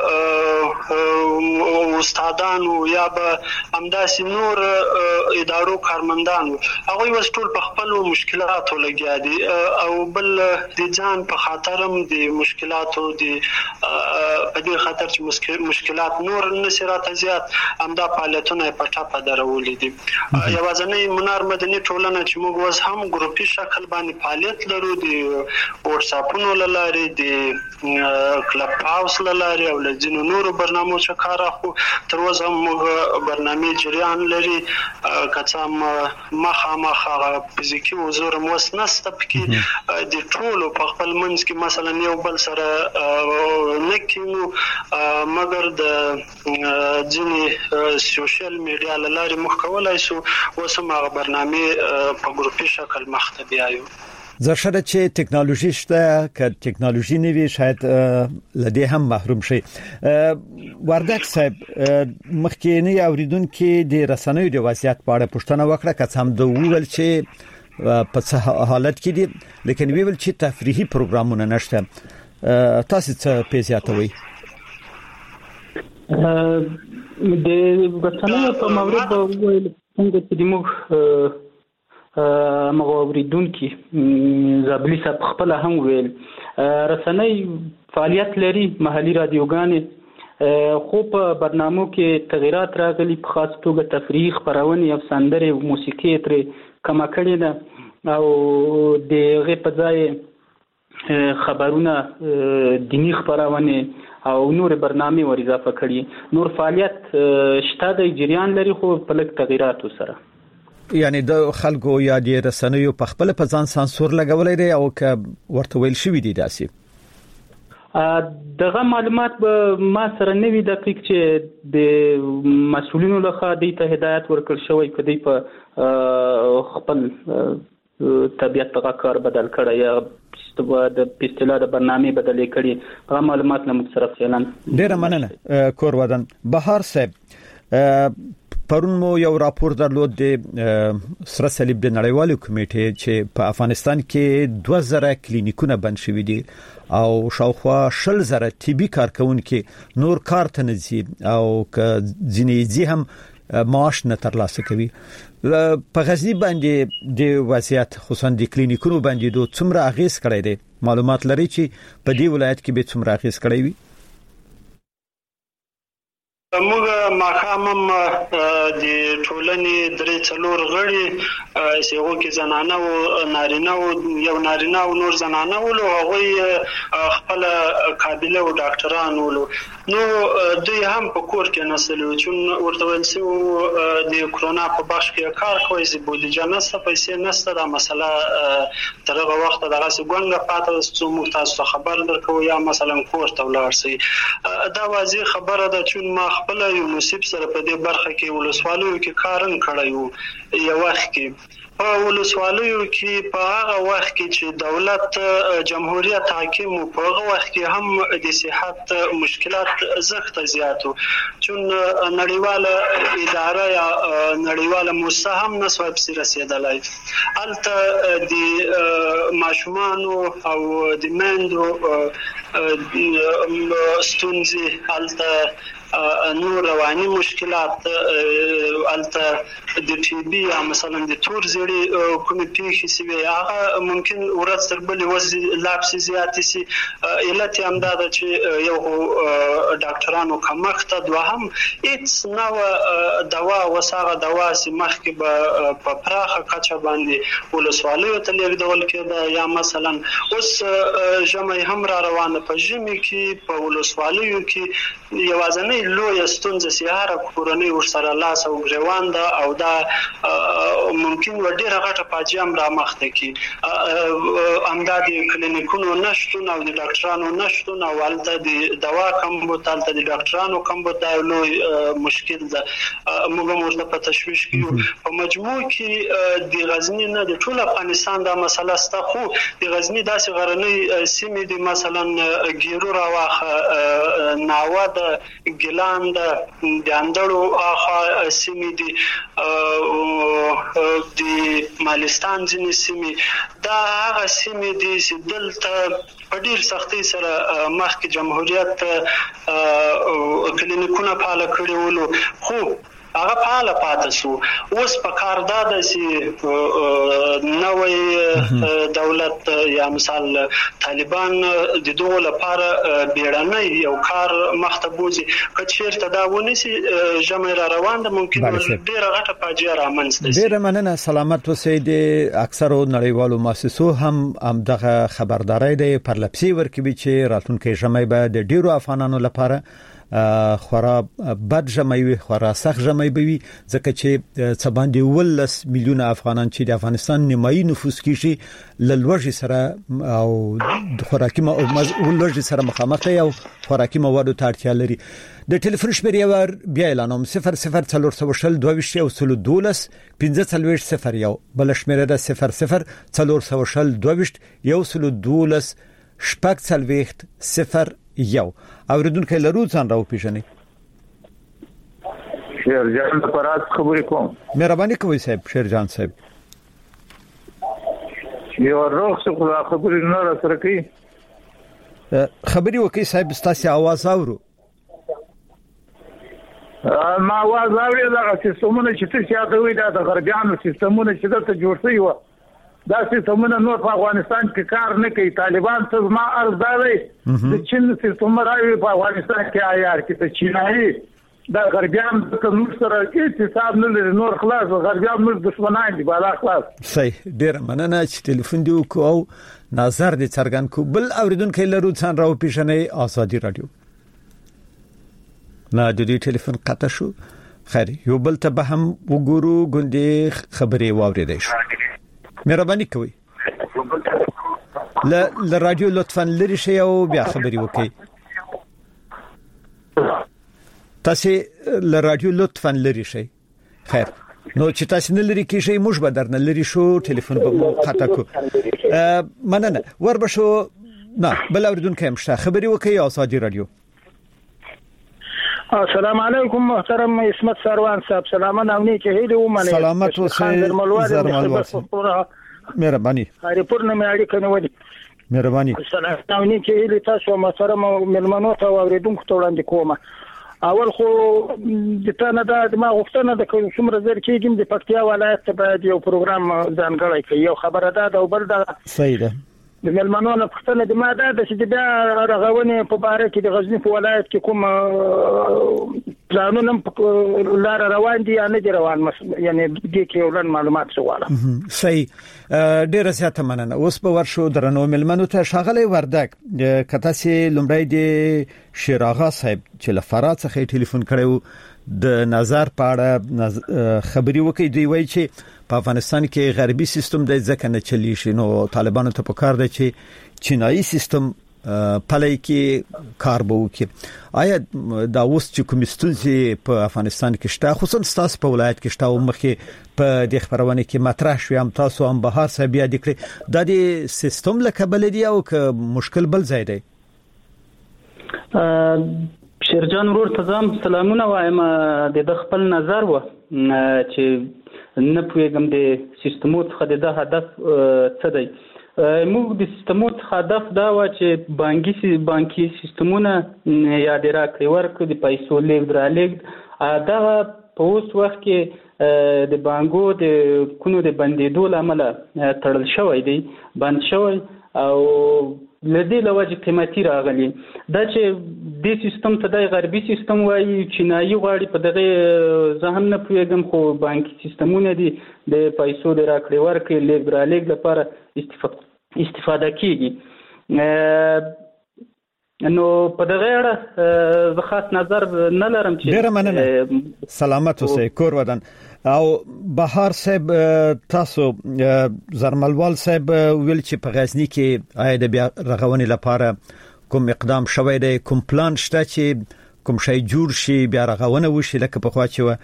استادانو یا به همداسې نور ادارو کارمندانو هغه وسټول په خپل مشکلاتو لګیا دي او بل د ځان په خاطرم د مشکلاتو د په دې خاطر چې مشکلات نور نشرات زیات همدا فعالیتونه په ټاپه درولې دي. یوازنی منار مدني ټولنه چې موږ وز هم ګروپي شکل باندې فعالیت لرو د واتس اپونو لاري د کلب هاوس لاري او له ځینو نورو برنامو څخه کار اخو تر اوسه موږ برنامه جریان لري کڅام مخامخ فزیکی حضور موسنسته پکې د ټولو په خپل منځ کې مثلا یو بل سره نکینو مګر د ځینې سوشل میډیا لاري مخ کولای شو وسمه برنامه په ګروپي شکل مخته بیایو. زرشده چې ټکنالوژي شته که ټکنالوژي نه وي شاید لدی هم محروم شي. وردک صاحب مخکینی اوریدونکو د رسنیو د وضعیت په اړه پوښتنه وکړه که څم د ویل چې په حالت کې دي لیکن ویل چې تفریحي پروګرامونه نشته تاسو څه پیژاتوي؟ د رسنیو په مورد ویل څنګه چې موږ مغوریدونکو زابلی صاحب خپل هم ویل رسنۍ فعالیت لري محلي رادیوګانې خو په برنامو کې تغیرات راغلي په خاص توګه تفریحي خبرونه او سندرې او موسیقي ترې کما کړی ده او د غي په ځای خبرونه دینی خبرونه او نور برنامه ور اضافه کړي نور فعالیت شته د جریان لري خو په لږ تغیراتو سره. یعنی د خلکو یا د رسنیو په خپل په ځان سانسور لګولای دی او ک ورته ویل شوی دی داسي دغه معلومات به ما سره نه وي دقیق چې د مسولینو لخوا د هدایت ورکړ شوی کدی په خپل طبيعت په کار بدل کړی یا د پیستلا د برنامه بدلې کړي هغه معلومات نه متصرف اعلان ډیر مننه کور ودان بهار صاحب پرون مو یو راپور درلود د سره صلیب د نړیوالو کمیټې چې په افغانستان کې 2000 کلینیکونه بند شوي دي او شاوخوا 10000 طبي کارکونکو نور کار ته نزي او ک ځینې هم معاش نه ترلاسه کوي په غزنی باندې د وضعیت خصوصا د کلینیکونو باندې دوه څومره اغیز کړی دی معلومات لري چې په دې ولایت کې به څومره اغیز کړی وي موږ ماخامم د ټولنې درې څلور غړي سیغو کې زنانه او نارینه او یو نارینه او نور زنانه ول هغه خپل قابلیت او ډاکټران ول نو دوی هم په کور کې نسلو چې ورته ولسو د کرونا په بخش کې کار کوي چې بودیجه نسته پیسې نسته دا مسله ترغه وخت دغه څنګه پاتې څو موږ تاسو خبر درکو یا مثلا کور ته ولاړ سي دا واضح خبره ده چې ما خپل یو نصیب سره په دې برخه کې ولسوالو کې کارن کړایو یو وخت کې په ولسوالو کې په هغه وخت کې چې دولت جمهوریت حاکم په هغه وخت کې هم د صحت مشکلات زغت زیاتو چې نړیواله اداره یا نړیواله موسسه هم نسوي په رسیدلای الته د ماشومان او د مندو ستونزې الته نور رواني مشکلات الته د ټي بي یا مثلا د تور زړی کومې پیښې سوي هغه ممکن ورځ تر بلې وځي لاپس زیات شي علت هم دا چې یو ډاکټرانو کمښت دوهم هیڅ نو دوا وساره دوا سي مخکې به په پراخه کچه باندې ولسوالیو ته لیږدول کېده یا مثلا اوس جمعي هم را روانه په ژمي کې په ولسوالیو کې یوازنی لوی ستونزه سیاره کورنۍ ورسره لاس او ګریوان ده او دا ممکن ډیره غټه پاجام را مخته کی امداد کلینیکونو نشټون او د ډاکټرانو نشټون او ولته د دوا کمبود ته د ډاکټرانو کمبود دا لوی مشکل ده موږ مرته په تشویش کې په مجموع کې د غزنی نه د ټول افغانستان دا مسله ستا خو د غزنی داسې غرنۍ سیمې د مثلا ګیرو راواخه ناوه د ګلان د اندړو اخا سیمې دي د مالستان ځینې سیمې دا هغه سیمې دي چې دلته په ډیر سختۍ سره مخکې جمهوریت کلینیکونه فعال کړي ولو خو هغه فعال پاتې شو اوس په کار داده چې نوې دولت یا مثال طالبان د دوه لپاره بیړنۍ یو کار مخته بوزي کچېرته دا ونیسي جمع را روان ده ممکن ډیره غټه فاجعه رامنځته شي ډیره مننه سلامت اوسئ د اکثرو نړیوالو مؤسسو هم دغه خبرداري دی پرلپسي ورکوي چې راتلونکي جمع به د ډیرو افغانانو لپاره خورا بد جمعي خورا سخت جمعي بوي ځکه چې څه باندې 10 میلیونه افغانان چې د افغانستان نیمایي نفوس کې شي لوړ سره او خوراکي لوړ سره مخامخ دي او خوراکي موادو ته اړتیا لري د ټلیفون شمیرې بیا اعلانوم 004222 1540 بل شمیره ده 004222 شپږ څلوېښت 01 اوریدونکو لرو ځان راو پیژنې شیرجان د پرات خبرې کوم مهرباني کوئ صاحب شیرجان صاحب یو روغ څه خبرې نه را سره کوي خبري وکي صاحب ستاسو आवाज اورو ما आवाज اوري دا سیستمونه چې څه شاته وي دا د غربیانو سیستمونه چې دلته جوړ شوی و دا سیستمونه نور په افغانستان کې کار نه کوي طالبان څه ما ارز دی د چین سیستم راوي په افغانستان کې آیار کې ته چینایي دا غربیان د نور سره کې حساب نه لري نور خلاص غربیان موږ دښمنان دي بالا خلاص صحیح ډیر مننه چې ټلیفون دی وکاو نظر دې څرګند کو بل اوریدونکو لرو ځان راو پیژنې ازادي رادیو نه د دې ټلیفون قطع شو خیر یو بل ته به هم وګورو ګوندې خبرې واوریدې شو مهرباني کوئ ل رادیو لطفاً لری شي او بیا خبرې وکړئ تاسو ل رادیو لطفاً لری شي خیر نو چې تاسو نه لري کې شي موږ به درنه لري شو ټلیفون به مو قطع کو مننه وربشو نه بل اوریدونکو هم شته خبرې وکړئ آزادي رادیو السلام علیکم محترم اسمت سروان صاحب سلامونه او نیکه هیله ومنه سلامت اوسئ زرملواس مهرباني هاري پورنه مې اړیکه نه ودی مهرباني سلام او نیکه هیله تاسو محترم ملمنو ته اوریدونکو ته وړاندې کوم اول خو د تنه د ما غوښتنه د کومره زر کېږم د پکتیا ولایت ته باید یو پروګرام ځانګړی کړي یو خبره ده او بل دا صحیح ده د ملمنو نه پښتنه د ما ده چې بیا رغونې په باره کې د غزنی په ولایت کې کوم پلانونه لار روان دي یا نه دي روان یعنی د کې ولن معلومات سواله صحیح ډیره زیاته مننه اوس په ورشو درنو ملمنو ته شاغلی وردک کته سي لمړی د شیراغا صاحب چې لفرات څخه ټلیفون کړو د نظر په اړه خبري وکړي دی وایي چې په افغانستان کې غربي سیستم د ځکه نه چلی شي نو طالبانو ته پکار دی چې چینایي سیستم پلي کې کار وکړي آیا دا اوس چې کوم ستونزې په افغانستان کې شته خصوصا ستاسو په ولایت کې شته او مخکې په د خبرونه کې مطرح شو هم تاسو هم بهر صاحب یاد کړئ د دې سیستم لکه بل دی او مشکل بل ځای دی شیرجان ورور تزام سلامونه وایم د خپل نظر و چې نه پوهیږم د سیستمو څخه د هدف څه دی موږ د سیستمو څخه هدف دا و چې بانکي سیستمونه یا د راکړې ورکړې د پیسو لیږد رالېږد دا په اوس وخت کې د بانکو د کونو د بندیدو لامل تړل شوی دی بند شوی او لدې لوجه قیمتي راغلي دا چې د سیستم ته د غربي سیستم وایي چینایي غواړي په دغه ځهم نه پوهیږم خو بانکي سیستمونه دي د پیسو د راکړې ورکړې لیږد رالېږد لپاره استفاده کیږي نو په دغه اړه زه خاص نظر نه لرم چې ډیره مننه سلامت اوسئ کور ودان او بهار صاحب تاسو زرملوال صاحب ویل چې په غزنی کې آیا د بیا رغونې لپاره کوم اقدام شوی دی کوم پلان شته چې کوم شی جوړ شي بیا رغونه وشي لکه په خوا چې و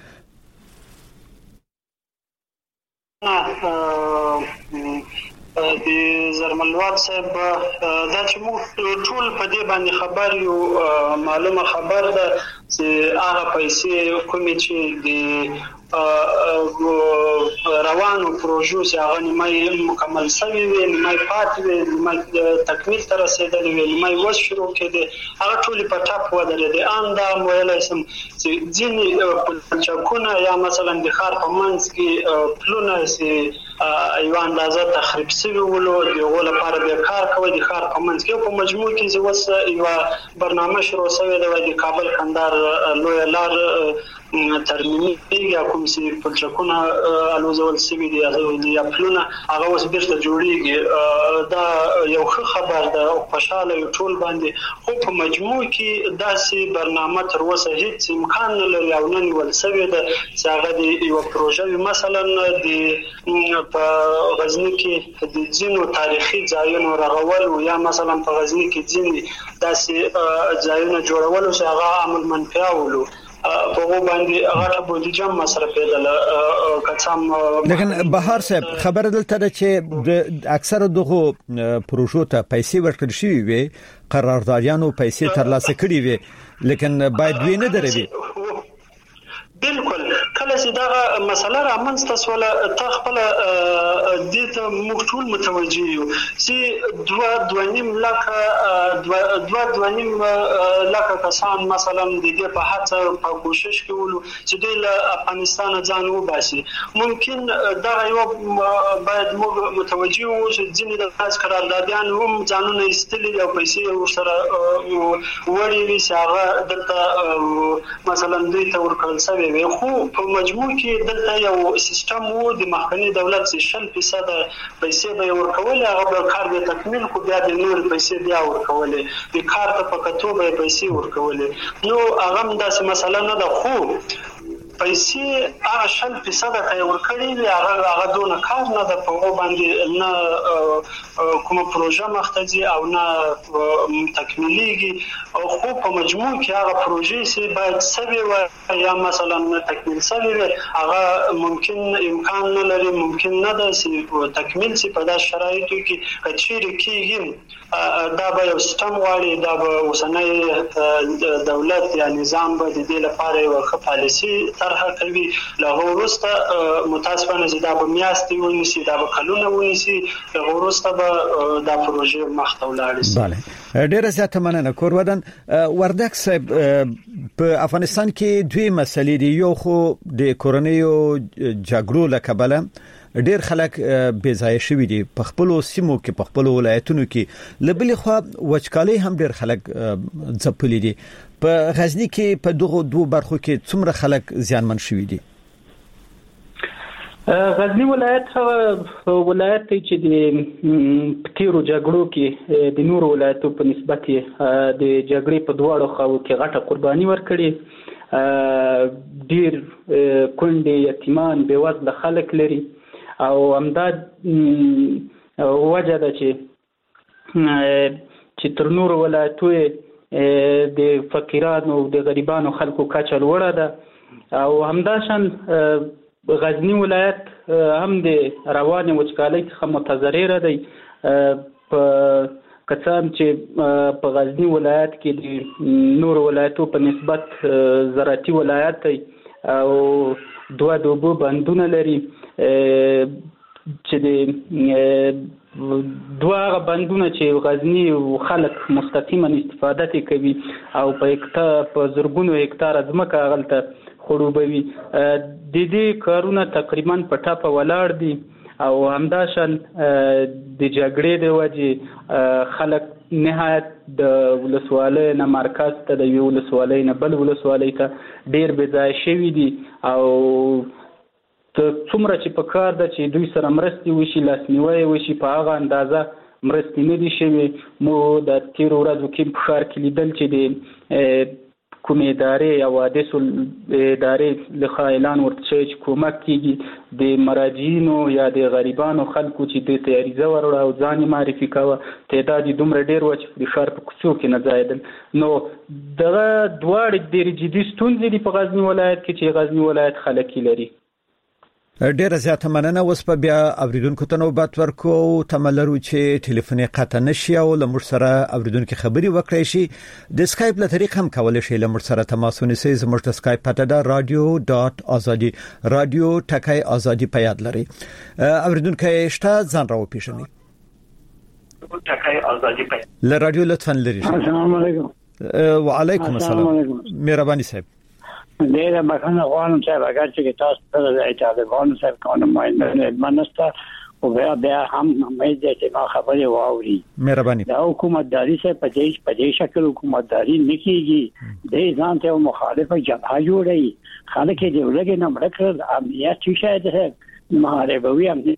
د زرملوال صاحب دا چې موږ ټول په دې باندې خبر یو معلومه خبر ده چې هغه پیسې کومې چې د روانو پروژو چې هغه نیمه مکمل شوی وي نیمه پاتې وي نیمه تکمیل تر رسیدلې وي نیمه وس شروع کړي هغه ټول په ټاپ ودرېدي ان دا ویلای سم چې ځینې پلچکونه یا مثلا د ښار په منځ کې پلونه چې یو اندازه تخریب شوی ولو یو لپاره به کار کوي د ښار په منځ کې په مجموع کې چې وس یو برنامه شروع شوی دی د کابل کندهار لوی لار ترمیم یا کوم چې پلچکونه الوزول سوي دي یا پلونه هغه اوس بیرته جوړیږي دا یو ښه خبر ده او خوشاله یو ټول باندې خو په مجموع کې داسې برنامه تر اوسه هیڅ امکان نه لري او نه نیول سوی ده چې هغه د یو پروژه مثلا د په غزنی کې د ځینو تاریخي ځایونو رغول یا مثلا په غزنی کې ځینې داسې ځایونه جوړول چې هغه عمل منفعولو په باندې هغه بودیجه مصرفه ده کڅام لیکن بهار صاحب خبر دلته چې اکثر دغه پروژو ته پیسې ورکړل شي وي قراردادیانو پیسې ترلاسه کړي وي لیکن باید وی نه دروي بالکل کله چې دا مسله را منځته سواله ته خپل د ته مخټول متوجي یو چې 2.5 لک کسان مثلا د دې په هڅه په کوشش کولو چې د افغانستان ځان وباسي ممکن دا یو باید موږ متوجي وو چې ځینې د خاص قراردادیان هم ځانونه استلي او پیسې ورسره وړي وي چې هغه دلته مثلا دوی ته ورکړل شوی وي خو په مجموع کې دلته یو سیستم وو د مخکنی دولت 60% پیسې به ورکول هغه به کار به تکمیل کو بیا د نور پیسې بیا ورکول د کار ته پکتو به پیسې ورکول نو هغه داسې مسله نه ده خو پیسې هغه 100% ته ورکړي دي هغه دونه کار نه ده په باندې نه کوم پروژه مختځي او نه تکمیليږي او خو په مجموع کې هغه پروژې چې باید سوي یا مثلا تکمیل سوي هغه ممکن امکان نه لري ممکن نه ده چې تکمیل شي په داسې شرایطو کې کچېرې کېږي دا به یو سیستم غواړي دا به اوسنۍ دولت یا نظام به د دې لپاره یو ښه پالیسي طرح کوي له وروسته متاسفانه چې دا به میاشتې ونیسي دا به کلونه ونیسي له وروسته به دا پروژه مخته ولاړ شي. بله ډیره زیاته مننه کورودن وردک صاحب په افغانستان کې دوی مسلې دي یو خو د کورونیو جګړو لکبله ډیر خلک بې ځای شوي دي په خپل سیمو کې په خپل ولایتونو کې لبلې خو وچکالي هم ډیر خلک ځپلي دي په غزنی کې په دغه دوه برخو کې څومره خلک زیانمن شوي دي. غزنی ولایت ولایت چې د تیرو جګړو کې د نورو ولایتو په نسبت د جګړې په دواړو خواو کې غټه قرباني ورکړي ډیر کونډې یتیمان بېوزله خلک لري او همدا وجه ده چې تر نورو ولایتو د فقیرانو او د غریبانو خلکو کچه لوړه ده او همداشان غزنی ولایت هم د رواني وچکالۍ څخه متضرر دی په کڅام چې په غزنی ولایت کې د نور ولایتو په نسبت زراعتي ولایت دی او دوه دوبو بندونه لري چې د دوه بندونه چې غزنی خلک مستقیما استفاده کوي او په زرګونو هکتار ځمکه غلطه خړوبوي د دې کارونه تقریبا په ټاپه ولاړ دي او همداشان د جګړې د وجې خلک نهایت د ولسوالۍ نه مرکز ته د یو ولسوالۍ نه بل ولسوالۍ ته ډیر بې ځای شوي دي او څومره چې په کار ده چې دوی سره مرستې وشي لاسنیوی وشي په هغه اندازه مرستې نه دي شوي مو د تیرو ورځو کې په ښار کې لیدل چې د کومې ادارې او حادثو ادارې لخوا اعلان ورته شوی چې کومک کیږي د مراجعینو یا د غریبانو خلکو چې د تیاریزه وروړه او ځان معرفي کاوه تعداد دومره ډیر و چې د ښار په کوڅو کې نه ځایدل نو دغه دواړه ډېرې جدي ستونزې دي په غزنی ولایت کې چې غزنی ولایت خلک لري. ډیره زیاته مننه اوس په بیا اوریدونکو ته نوبت ورکو تملرو چې ټلیفوني قطع نشي او لمر سره اوریدونکو خبري وکړي شي د سکایپ له طریق هم کولای شي لمر سره تماس ونیسي زموږ د سکایپ پته ده radio.azadi radio ټکای ازادي په یاد لري اوریدونکو شته ځان راو پیژني ټکای ازادي په ل رادیو لطفا لري. السلام علیکم. وعلیکم السلام. مهرباني صاحب ډیره بخښنه غواړم چې اگر چې تاسو ته د اطلاعاتو صاحب کوم منسته او بیا هم مې د ما خبرې واوري مهرباني دا حکومتداري سره په دې شکل حکومتداري نکېږي د ځان ته مخالفه جبهه جوړي خلک دې ولګي نه مړکړ امنیت چې شاید ده محاربوي امنیت.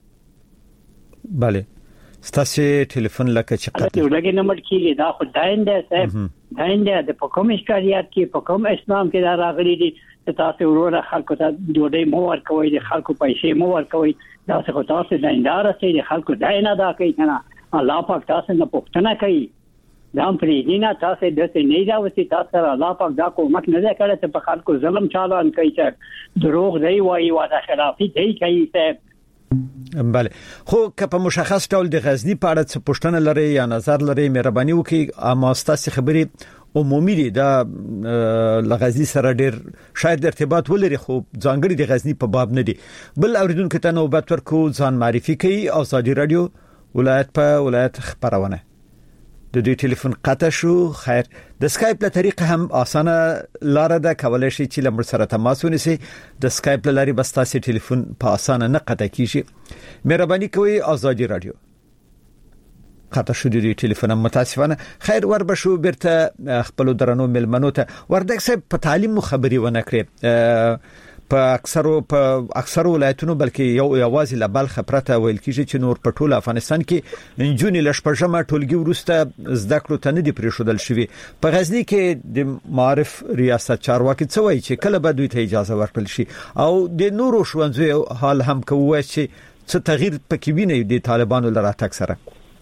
بله ستاسو ټلیفون لکه چې قطع ولګي نه مړ کیږي دا خو داینده صاحب داینده د په شریعت کې په کوم اسلام کې دا راغلي دي چې تاسو ورونه خلکو ته ډوډۍ مو ورکوي د خلکو پیسې مو ورکوي دا څه خو تاسو دایندار سي د خلکو داینه دا کوي کنه الله پاک تاسو نه پوښتنه کوي دا پرې دینا تاسو د څه نه دا وسی تاسو الله پاک دا کومک نه کړي چې په خلکو ظلم چالان کوي چې دروغ دی وایي واده خلافي دی کوي صاحب. بله خو که په مشخص ډول د غزنی په اړه څه پوښتنه لري یا نظر لري مهرباني وکړئ اما ستاسو خبرې عمومي دي دا لغزنی سره ډیر شاید ارتباط ولري خو ځانګړي د غزنی په باب نه دي. بل اوریدونکو ته نوبت ورکو ځان معرفي کوي ازادي رادیو ولایت په ولایت خبرونه د دوی ټلیفون قطع شو. خیر د سکایپ له طریقه هم اسانه لار ده کولای شي چې لمر سره تماس ونیسي د سکایپ له لارې بس تاسو ټلیفون په اسانه نه قطع کیږي. مهرباني کوئ ازادي رادیو قطع شو د ټلیفون متاسفانه. خیر ور بشو برته خپل درنو ملمنو ته وردک صاحب په تعلیم خبري ونه کړې په اکثرو ولایتونو بلکې یوازې له بلخ پرته ویل کیږي چې نور په ټول افغانستان کې انجونې لشپږمه ټولګي ورسته زده کړو ته نه دي پریښودل شوی. په غزنی کې د معارف ریاست چارواکي څه وایي چې کله به دوی ته اجازه ورکړل شي او د نورو ښوونځیو حال هم کوي چې څه تغییر پکې ویني د طالبانو لراتک سره؟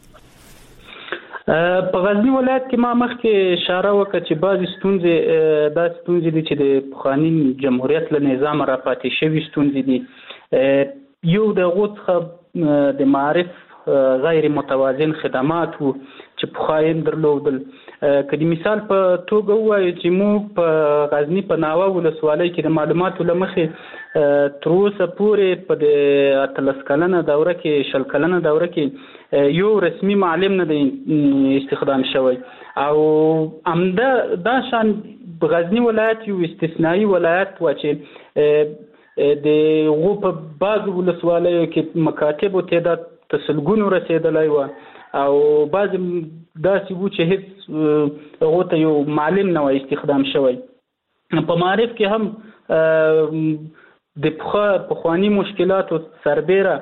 په غزنی ولایت کې ما مخکې اشاره وکړه چې بعضی ستونزې دي چې د پخواني جمهوریت له نظام را پاتې شوي ستونزې دي. یو د غوڅ د معارف غیر متوازن خدمات وو چې پخواني درلودل. که د مثال په توګه وایو چې موږ په غزنی په ناوه ولسوالۍ کې د معلوماتو لمخې تر اوسه پورې په د 13 کلنه دوره کې 20 کلنه دوره کې یو رسمي معلم نه دی استخدام شوی او امدا دا شان غزنی ولایت یو استثنایی ولایت و چې د غوپ بعض ولسوالیو کې مکاتب او تعداد تسلګونو رسیدلای و او بعض داسې وو چې هیڅ هغه ته یو معلم نه استخدام شوی. په معرف کې هم د پخوانی مشکلاتو سربېره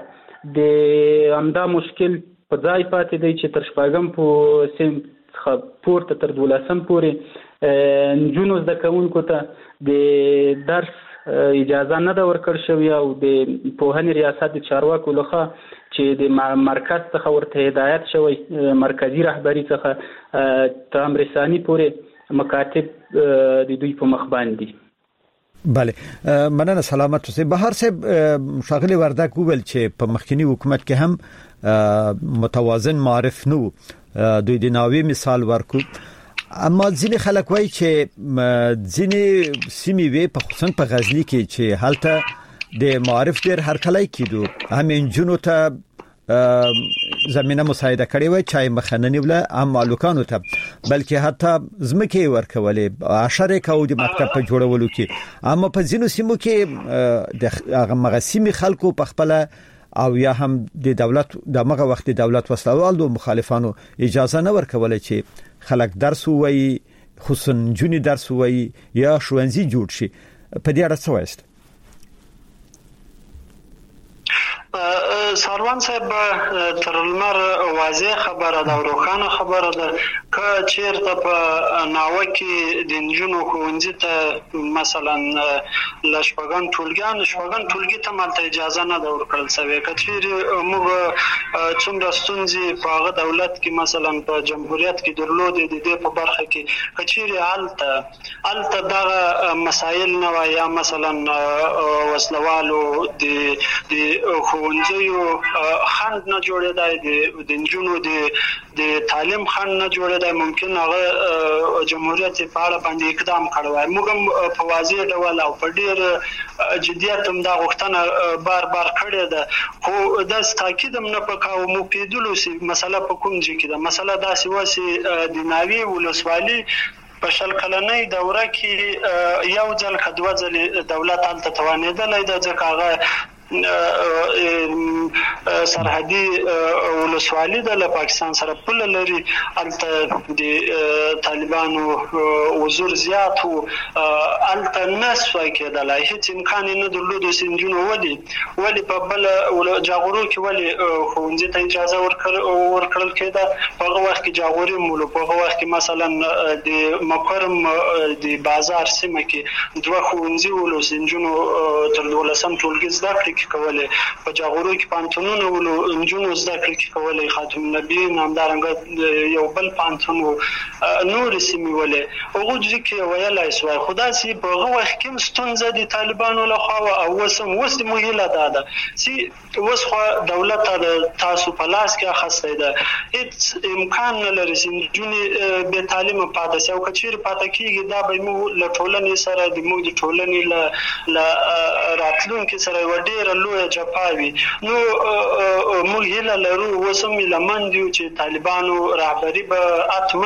د امدا مشکل په ځای پاتې دی چې تر شپږم په سن پورته تر 12م پورې نجونو زده کوونکو ته د درس اجازه نه ده ورکړل شوې او د پوهنې ریاست د چارواکو لخوا چې د مرکز څخه ورته هدایت شوی مرکزی رهبری څخه تر امرسانی پورې مکاتب د دوی په مخ باندې. بله مننه سلامت اوسئ. بهر صاحب شاغلی وردک وویل چې په مخکنی حکومت کې هم متوازن معرف نو دوی د ناوی مثال ورکو اما ځینې خلک وایي چې ځینې سیمې وي په خصوصا په غزنی کې چې حالته د معرف ډیر هرکلی کیدو هم انجونو ته زمينه مساعده کړې وای چای مخننی ولا عام مالکانو ته بلکې حتی زمکه ورکولې عشره کاو د مکتب په جوړولو کې اما په ځینو سیمو کې د هغه مغسیمي خلکو په خپل او یا هم د دولت د مغه وخت د دولت وسلوالو مخالفانو اجازه نه ورکولې چې خلک درس وایي خصوصا جونی درس وایي یا ښوونځي جوړ شي. په دې اړه څه وایست؟ ساروان صاحب تر لمر واضح خبره ده او روښانه خبره ده که چیرته په ناوه کې د نجونو ښوونځي ته مثلا لشپږم ټولګي ته مالته اجازه نه ده ورکړل شوې. که چیرې موږ څومره ستونزې په هغه دولت کې مثلا په جمهوریت کې درلودې د دې په برخه کې که چیرې هلته دغه مسایل نه وای یا مثلا وسلوالو د ښوونځیو خند نه جوړېدای د نجونو د تعلیم خند نه جوړېدای ممکن هغه جمهوریت په اړه باندې اقدام کړی. موږ هم په واضح ډول او په ډېر جدیت هم دا غوښتنه بار کړې ده خو دا تاکید هم نه پکاو مو پیدلو سي مسله په کوم ځای کې ده. مسله داسې واسي د ناوی ولسوالي په 20 کلنۍ دوره کې یو ځل کډوه ځل دولت هلته توانېدلی ده ځکه هغه سرحدي ولسوالي د پاکستان سره پوله لري. الته د طالبانو حضور زیات وو الته نسوي کېدلای هیڅ امکان نه درلود سنجونو ولي په بل جاغورو کې ولي ښوونځي ته اجازه ورکړل کېده. په هغه وخت کې جاغوري مولو په هغه وخت کې مثلا د مکرم د بازار سیمه کې دوه ښوونځي ولو سنجونو تر 12م ټولګي زده کړې کوله په جاغورو کې پانتونونه ولو انجونو زده کړې کوله خاتم نبی نامدارنګ یو بل پانتون نور سیمه وله هغه ځکه ویلای سوای خدا سي په هغه وخت کې ستونزه د طالبانو له خوا او وسم ویلا ده سي وسخه دولت تاسو په لاس کې اخسته ده هیڅ امکان نه لري چې جونې به تعلیم پاتې او کچیر پاتې کیږي دا به مو له ټولنې سره د مو د ټولنې له راتلونکو سره وړي لوی جپاوي نو موږ هله لرو وسم لمن دی چې طالبانو رهبری به اتمن اجازه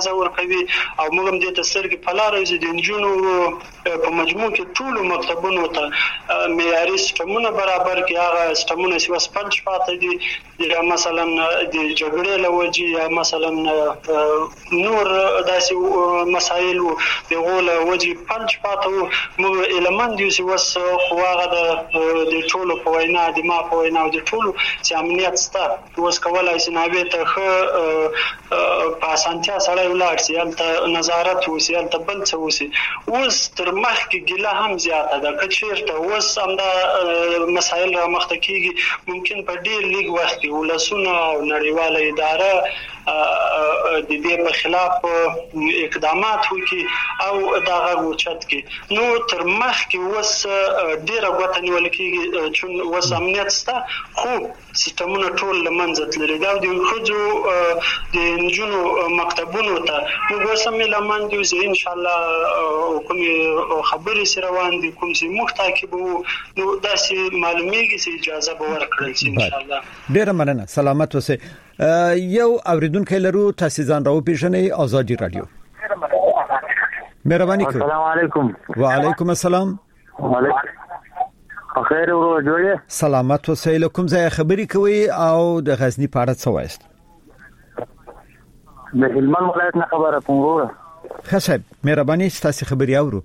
اجازه ورکوي او موږ هم دې ته سترګې په لاره یو د نجونو په مجموع کې ټولو مکتبونو ته معیاري سیستمونه برابر کړي. هغه سیستمونه چې اوس فلج پاتې دي یا مثلا د جګړې له وجې یا مثلا نور داسې مسایل دغه له وجې فلج پاتې وو. موږ علماند یو چې اوس خو هغه د ټولو په وینا د ما په وینا د ټولو چې امنیت شته اوس کولای شي ناوې ته په اسانتیا سره ولاړ شي هلته نظارت وشي هلته بل څه وشي. اوس تر مخکې ګیله هم زیاته ده که چېرته اوس همدا مسایل رامخته کېږي ممکن په ډېر لږ وخت کې ولسونه او نړیواله اداره د دې په خلاف اقدامات وکړي او دا غږ اوچت کړي. نو تر مخکې اوس ډېره ګوته نیول کېږي چې اوس امنیت شته خو سیستمونه ټول له منځه تللي دا د ښځو د نجونو مکتبونو ته موږ اوس هم هیله مند یو چې انشاءالله کومې خبرې چې روان دي کوم چې موږ تعقیبوو نو داسې معلومیږي چې اجازه به ورکړل شي انشاءالله. ډېره مننه سلامت اوسئ. یو اوریدونکی لرو تاسو ځان راوپېژنئ ازادي رادیو. مهرباني کوئ. السلام علیکم. وعلیکم السلام. خیر ورو جوړه. سلامت اوسئ. کوم ځای خبرې کوي او د غزنی په اړه څه وایست؟ د هلمند ولایت نه خبره کوم ورو. ښه صاحب مهرباني تاسو خبري اورو.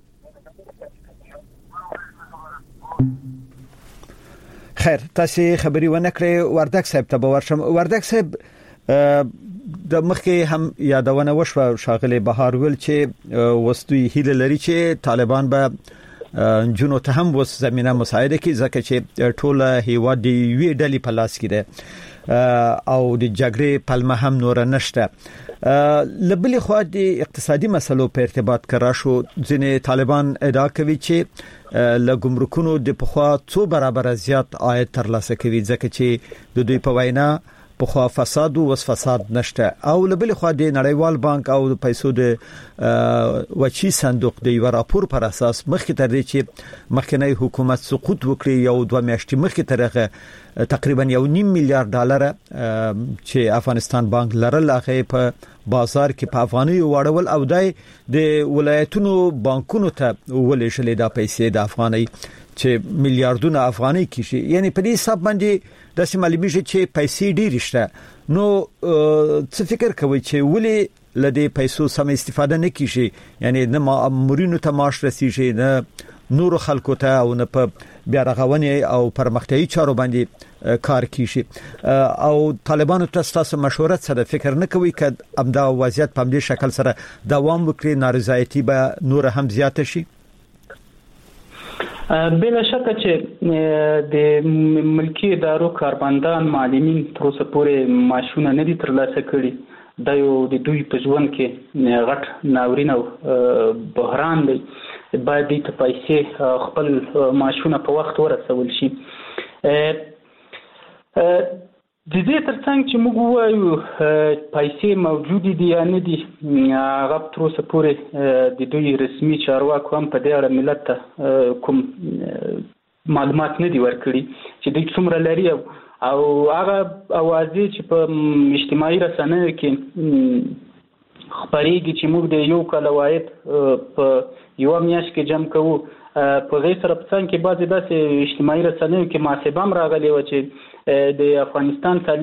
خیر تاسو خبري ونه کړې وردک صاحب ته ورشم. وردک صاحب د مخکې هم یادونه وشوه شاغله بهار ویل چې وستوي هیله لري چې طالبان به جنو ته هم وس زمينه مساعده کی ځکه چې ټوله هیواد دی وی ډلې په لاس کې ده او د جګړې پلمه هم نور نشته. لبلې خو د اقتصادي مسلو په ارتباط کرا شو ځینې طالبان ادعا کوي چې له ګمرکونو د پخوا 2 برابر زیات عاید ترلاسه کوي ځکه چې د دوی په وینا په خوا فساد او وس فساد نشته او لبل خو د نړیوال بانک او د پیسو د وچی صندوق د یو راپور پر اساس مخکې تر دې چې مخکنی حکومت سقوط وکړي یو 2 میاشتې مخکې ترغه تقریبا $1.5 میلیارډ چې افغانستان بانک لرل هغه په بازار کې په افغاني وړول او د ولایتونو بانکونو ته ولې شلې د پیسې د افغاني چې میلیارډونه افغاني کیږي یعنی په دې حساب باندې د سیمالیمي چې پیسې ډېر شته. نو څه فکر کوي چې ولې لدې پیسو سم استفاده نه کیږي یعنی نه مامورینو ته معاش رسیږي نه نور خلکو ته او نه په بیا رغونې او پرمختیايي چارو باندې کار کیږي او طالبانو ته تاسو مشورت سره فکر نه کوي چې امدا وضعیت په دې شکل سره دوام وکړي نارضایتي به نور هم زیات شي؟ بلا شک چې د ملکی ادارو کارمندان معلمین تر اوسه پورې معاشونه نه دي ترلاسه کړي. دا یو د دوی په ژوند کې غټ ناورین او بحران دی. باید د پیسې خپل معاشونه په وخت ورسول شي. د دې ترڅنګ چې موږ وایو پیسې موجود دي یا نه دي هغه تر اوسه پورې د دوی رسمي چارواکو هم په دې اړه ملت ته کوم معلومات نه دي ورکړي چې دوی څومره لري او هغه اوازې چې په اجتماعي رسنیو کې خبرېږي چې موږ د یو کال عواید په یو میاشت کې جمع کوو په غیر سره په څنګ کې بعضې داسې اجتماعي رسنیو کې محاسبه هم راغلې وه چې د افغانستان 40%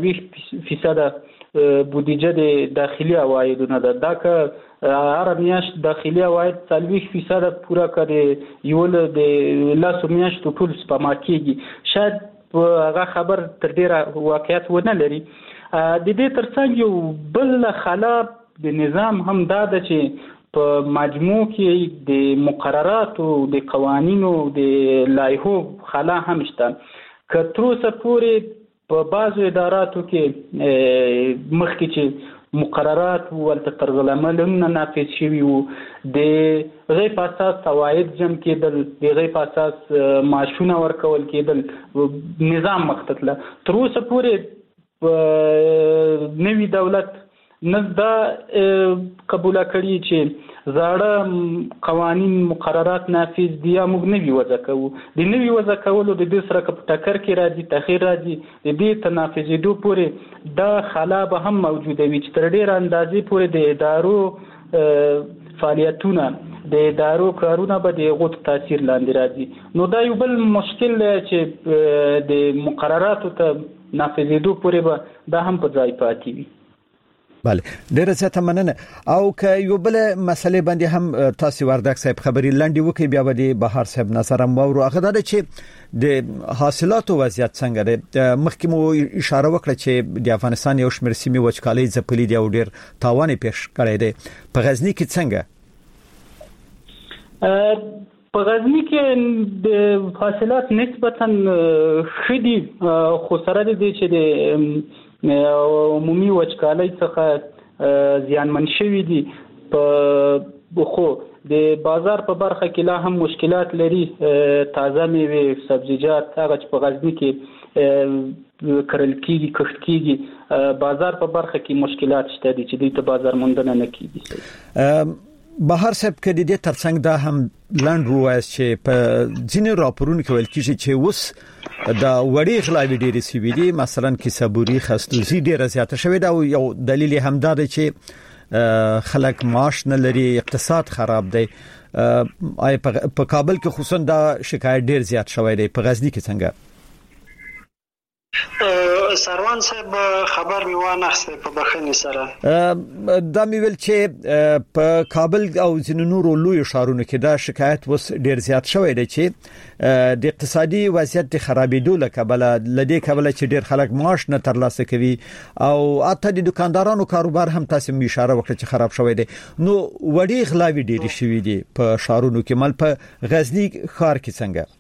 بودیجه د داخلي عوایدونه ده. دا که هر میاشت داخلي عواید 40% پوره کړي یو د لاسو میاشتو ټول سپما کېږي شاید هغه خبر تر ډیره واقعیت ونه لري. د دې ترڅنګ یو بل خلاف د نظام هم دا ده چې په مجموع کې د مقرراتو د قوانینو د لایحو خلا هم شته. که تر اوسه پورې په بعضو اداراتو کې مخکې چې مقررات ولته طرز العمل هم نافذ شوي وو د هغې په اساس عواید جمع کېدل د هغې په اساس معاشونه ورکول کېدل نظام مخته تله. تر اوسه پورې نوي دولت نه دا قبول کړی چې زاړه قوانين مقررات نافذ دي یا موږ نوي وضع کوو. د نوي وضع کولو د دې سره په ټکر کې راځي، تاخير راځي، د دې تنافذېدو پورې دا خلا به هم موجوده وي چې تر ډېر اندازې پورې د ادارو فعالیتونه د ادارو کارونه به د غوت تاثیر لاندې راځي. نو دا یو بل مشکل دی چې د مقرراتو ته نافذېدو پورې به دا هم په ځای پاتې وي. بله ډیره زیاته مننه. او که یو بل مسلې باندې هم تاسو وردک صاحب خبري لاندې وکي بیا به د بهار صاحب نظر هم وورو. هغه دا چې د حاصلاتو وضعیت څنګه دی؟ مخکې مو اشاره وکړه چې د افغانستان یو شمېر سیمې وچکالۍ ځپلې دي او ډیر تاوان پیښ کړی دی. په غزنی کې څنګه؟ په غزنی کې د حاصلات نسبتا ښه دي، خو سره د دې چې د عمومي وچکالۍ څخه زیانمن شوي دي. خو د بازار په برخه کې لا هم مشکلات لري. تازه میوې، سبزیجات هغه چې په غزنی کې کرل کېږي، کښت کېږي، بازار په برخه کې مشکلات شته دي چې دوی ته بازار موندنه نه کېږي. بهار صاحب کې د دې ترڅنګ دا هم لاند وایي چې په ځینې راپورونو کې ویل کېږي چې اوس دا وړي غلاوي ډېرې سوي دي، مثلا کې صبوري خستوزي ډېره زیاته شوې ده. او یو دلیل هم دا دی چې خلک معاش نه لري، اقتصاد خراب دی. په کابل کې خصوصا دا شکایت ډېر زیات شوی دی. په غزنی کې څنګه؟ سروان صاحب خبر می وانخسته په بخښنې سره دا می ویل چې په کابل او ځینو نورو لوی ښارونو کې دا شکایت وس ډیر زیات شوی دی چې د اقتصادي وضعیت د خرابېدو له کبله لدې کبله چې ډیر خلک معاش نه ترلاسه کوي او حتی د دکاندارانو کاروبار هم تاسو می اشاره وکړه چې خراب شوی دی. نو وړي غلاوي ډیر شوی دي په ښارونو کې. مل په غزنی ښار کې څنګه؟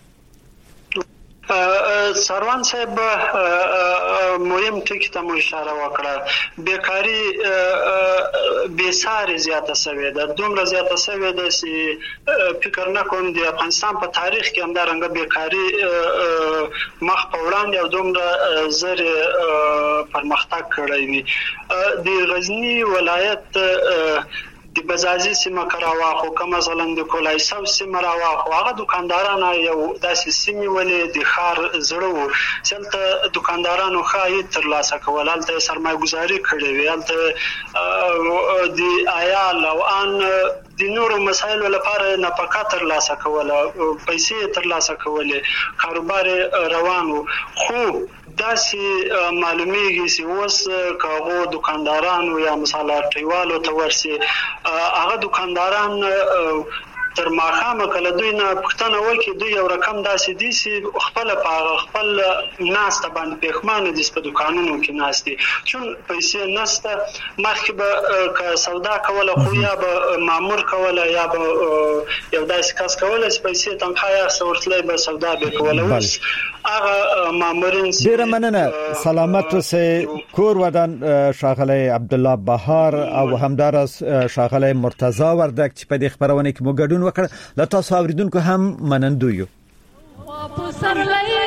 سروان صاحب مهم ټکی ته مو اشاره وکړه. بیکاری بیساری زیاته شوې ده، دومره زیاته شوې ده چې فکر نه کوم د افغانستان په تاریخ کې همدارنګه بیکاری مخ په وړاندې او دومره زر پرمختګ کړی وي. د غزنی ولایت د بزازي سیمه کراواخو که مثلا د کولایسو سیمه راواخو، هغه دکاندارانو یو داسې سیمه ولې د خار زړه وو چې دکاندارانو خای ترلاسه کول، هلته سرمایه گذاري کړې وي، هلته د عیال او ان د نورو مسایلو لپاره نفقه ترلاسه کوله، پیسې ترلاسه کولې، کاروبار روان وو. خو داسې معلومیږي چې اوس کاغو دکاندارانو یا مثلا ټیوالو ته ورسي، هغه دکانداران تر ماخامه کله دوی نه پښتنه وکي دوی یو رقم داسې دي چې خپل په خپل ناس ته باندې پېخمانه دي په دکانونو کې ناس دي، چون پیسې نسته. مخکې به که سودا کوله خو یا به مامور کوله یا به یو داسې کس کوله چې پیسې تنخواه یې ورتلی به سودا به کوله. اوس هغه مامورین ډېره مننه. سلامت اوسئ. کور ودان ښاغلی عبدالله بهار او همداراز ښاغلی مرتضی وردک چې په دې خبرونه کې مو ګډون وکړ. له تاسو اوریدونکو هم منندو یو.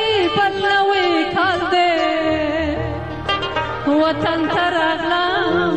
وطن ترغلا